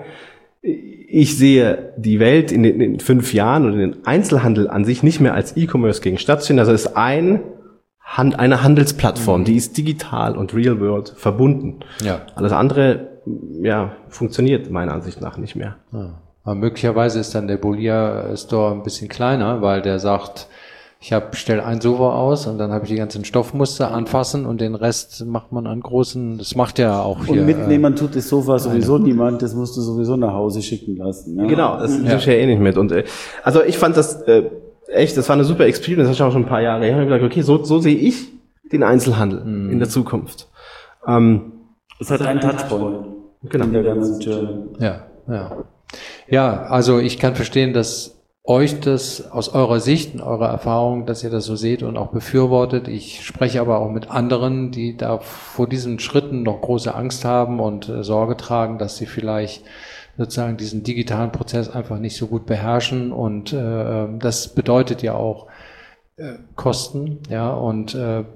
ich sehe die Welt in den, in den fünf Jahren oder den Einzelhandel an sich nicht mehr als E-Commerce gegen stationär. Das ist ein Hand, eine Handelsplattform, mhm. die ist digital und Real World verbunden. Ja. Alles andere, ja, funktioniert meiner Ansicht nach nicht mehr. Ja. Aber möglicherweise ist dann der Bolia Store ein bisschen kleiner, weil der sagt, ich hab, stell ein Sofa aus und dann habe ich die ganzen Stoffmuster anfassen und den Rest macht man an großen, das macht ja auch hier. Und mitnehmen äh, tut das Sofa sowieso eine. niemand, das musst du sowieso nach Hause schicken lassen. Ja? Genau, das ja. ich ja eh nicht mit. Und äh, also ich fand das äh, echt, das war eine super Experience, das ist auch schon ein paar Jahre her. Ich habe gedacht, okay, so, so sehe ich den Einzelhandel mhm. in der Zukunft. Ähm, es hat einen Touchpoint genau. in der ganzen Journey. Ja, ja. Ja, also ich kann verstehen, dass euch das aus eurer Sicht und eurer Erfahrung, dass ihr das so seht und auch befürwortet. Ich spreche aber auch mit anderen, die da vor diesen Schritten noch große Angst haben und äh, Sorge tragen, dass sie vielleicht sozusagen diesen digitalen Prozess einfach nicht so gut beherrschen. Und äh, das bedeutet ja auch äh, Kosten, ja, und äh,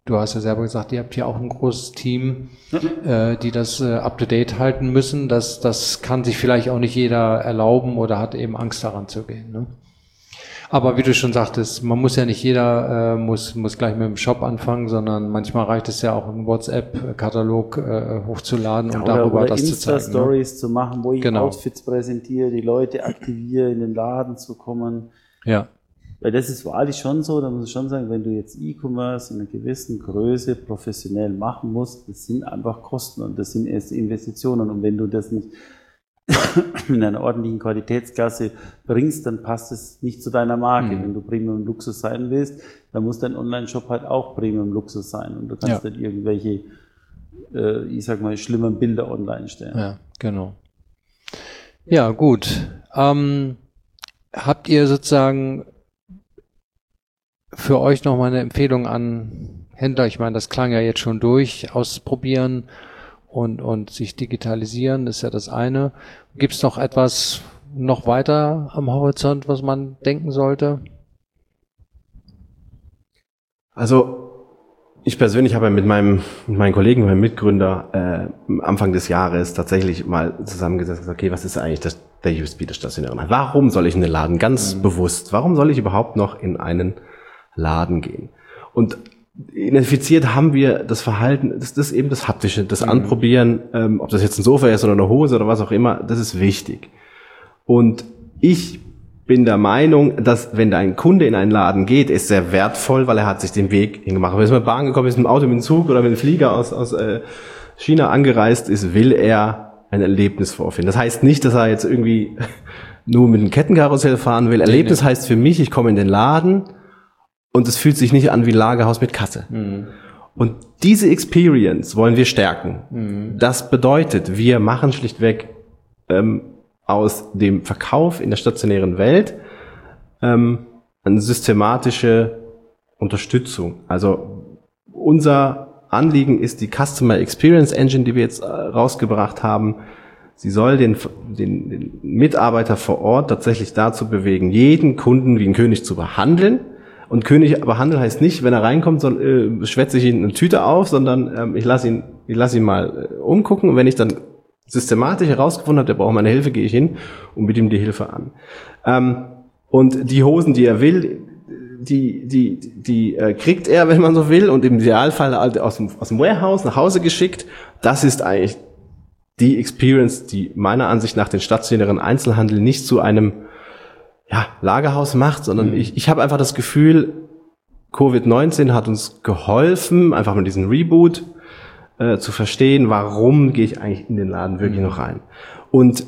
du hast ja selber gesagt, ihr habt hier auch ein großes Team, ja. äh, die das äh, up-to-date halten müssen. Das, das kann sich vielleicht auch nicht jeder erlauben oder hat eben Angst daran zu gehen. Ne? Aber wie du schon sagtest, man muss ja nicht jeder, äh, muss, muss gleich mit dem Shop anfangen, sondern manchmal reicht es ja auch, einen WhatsApp-Katalog äh, hochzuladen ja, und darüber oder das zu zeigen. Insta-Stories ne? zu machen, wo ich genau. Outfits präsentiere, die Leute aktiviere, in den Laden zu kommen. Ja. Weil das ist wahrlich schon so, da muss ich schon sagen, wenn du jetzt E-Commerce in einer gewissen Größe professionell machen musst, das sind einfach Kosten und das sind erst Investitionen. Und wenn du das nicht in einer ordentlichen Qualitätsklasse bringst, dann passt es nicht zu deiner Marke. Mhm. Wenn du Premium Luxus sein willst, dann muss dein Online-Shop halt auch Premium Luxus sein. Und du kannst ja. nicht irgendwelche, äh, ich sag mal, schlimmen Bilder online stellen. Ja, genau. Ja, gut. Ähm, habt ihr sozusagen für euch nochmal eine Empfehlung an Händler? Ich meine, das klang ja jetzt schon durch, ausprobieren und, und sich digitalisieren, ist ja das eine. Gibt es noch etwas noch weiter am Horizont, was man denken sollte? Also ich persönlich habe mit meinem mit meinen Kollegen, meinem Mitgründer äh, Anfang des Jahres tatsächlich mal zusammengesetzt, okay, was ist eigentlich das, der U S P des stationären Handels? Warum soll ich in den Laden? Ganz mhm. bewusst. Warum soll ich überhaupt noch in einen Laden gehen? Und identifiziert haben wir das Verhalten, das, das ist eben das Haptische, das mhm. Anprobieren, ähm, ob das jetzt ein Sofa ist oder eine Hose oder was auch immer, das ist wichtig. Und ich bin der Meinung, dass wenn da ein Kunde in einen Laden geht, ist sehr wertvoll, weil er hat sich den Weg hingemacht. Wenn er mit der Bahn gekommen ist, mit dem Auto, mit dem Zug oder mit dem Flieger aus, aus äh, China angereist ist, will er ein Erlebnis vorfinden. Das heißt nicht, dass er jetzt irgendwie nur mit dem Kettenkarussell fahren will. Erlebnis heißt für mich, ich komme in den Laden und es fühlt sich nicht an wie Lagerhaus mit Kasse. Mhm. Und diese Experience wollen wir stärken. Mhm. Das bedeutet, wir machen schlichtweg ähm, aus dem Verkauf in der stationären Welt ähm, eine systematische Unterstützung. Also unser Anliegen ist die Customer Experience Engine, die wir jetzt äh, rausgebracht haben. Sie soll den, den, den Mitarbeiter vor Ort tatsächlich dazu bewegen, jeden Kunden wie ein König zu behandeln. Und König behandeln heißt nicht, wenn er reinkommt, soll, äh, schwätze ich ihn eine Tüte auf, sondern ähm, ich lasse ihn, ich lasse ihn mal äh, umgucken. Und wenn ich dann systematisch herausgefunden habe, der braucht meine Hilfe, gehe ich hin und biete ihm die Hilfe an. Ähm, und die Hosen, die er will, die, die, die äh, kriegt er, wenn man so will, und im Idealfall aus dem, aus dem Warehouse nach Hause geschickt. Das ist eigentlich die Experience, die meiner Ansicht nach den stationären Einzelhandel nicht zu einem ja, Lagerhaus macht, sondern mhm. ich, ich habe einfach das Gefühl, Covid neunzehn hat uns geholfen, einfach mit diesem Reboot äh, zu verstehen, warum gehe ich eigentlich in den Laden wirklich mhm. noch rein. Und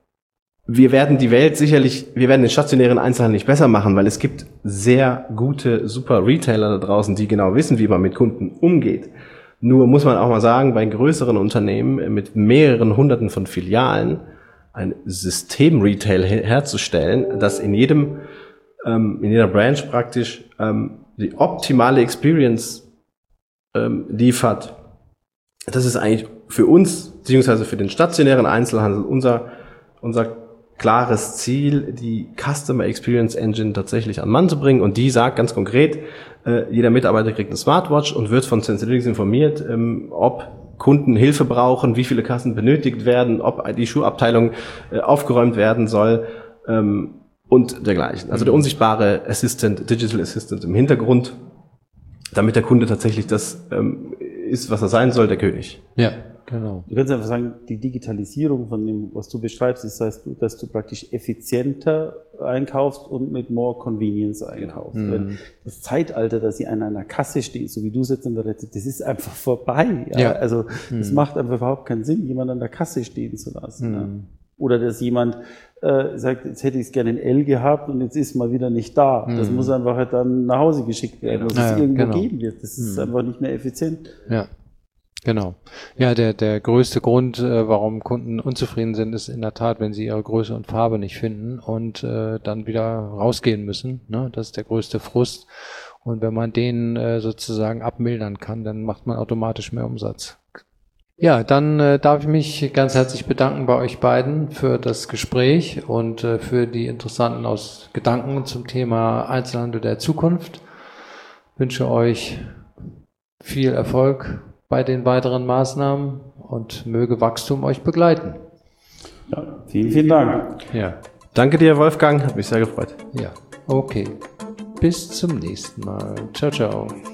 wir werden die Welt sicherlich, wir werden den stationären Einzelhandel nicht besser machen, weil es gibt sehr gute, super Retailer da draußen, die genau wissen, wie man mit Kunden umgeht. Nur muss man auch mal sagen, bei größeren Unternehmen mit mehreren Hunderten von Filialen ein System-Retail herzustellen, das in jedem, ähm, in jeder Branch praktisch ähm, die optimale Experience ähm, liefert. Das ist eigentlich für uns, beziehungsweise für den stationären Einzelhandel, unser, unser klares Ziel, die Customer Experience Engine tatsächlich an Mann zu bringen. Und die sagt ganz konkret, äh, jeder Mitarbeiter kriegt eine Smartwatch und wird von Sensalytics informiert, ähm, ob Kunden Hilfe brauchen, wie viele Kassen benötigt werden, ob die Schuhabteilung äh, aufgeräumt werden soll ähm, und dergleichen. Also der unsichtbare Assistant, Digital Assistant im Hintergrund, damit der Kunde tatsächlich das ähm, ist, was er sein soll, der König. Ja, genau. Du kannst einfach sagen, die Digitalisierung von dem, was du beschreibst, ist, dass du, dass du praktisch effizienter einkaufst und mit more convenience einkaufst. Mhm. Weil das Zeitalter, dass sie an einer Kasse steht, so wie du sitzt in der Rezept, das ist einfach vorbei. Ja? Ja. Also das mhm. macht einfach überhaupt keinen Sinn, jemanden an der Kasse stehen zu lassen. Mhm. Ja? Oder dass jemand äh, sagt, jetzt hätte ich es gerne in L gehabt und jetzt ist mal wieder nicht da. Mhm. Das muss einfach halt dann nach Hause geschickt werden, dass ja, es irgendwo genau. geben wird. Das ist mhm. einfach nicht mehr effizient. Ja. Genau. Ja, der, der größte Grund, äh, warum Kunden unzufrieden sind, ist in der Tat, wenn sie ihre Größe und Farbe nicht finden und äh, dann wieder rausgehen müssen. Ne? Das ist der größte Frust. Und wenn man den äh, sozusagen abmildern kann, dann macht man automatisch mehr Umsatz. Ja, dann äh, darf ich mich ganz herzlich bedanken bei euch beiden für das Gespräch und äh, für die interessanten Aus Gedanken zum Thema Einzelhandel der Zukunft. Ich wünsche euch viel Erfolg bei den weiteren Maßnahmen und möge Wachstum euch begleiten. Ja, vielen, vielen Dank. Ja. Danke dir, Wolfgang. Hat mich sehr gefreut. Ja, okay. Bis zum nächsten Mal. Ciao, ciao.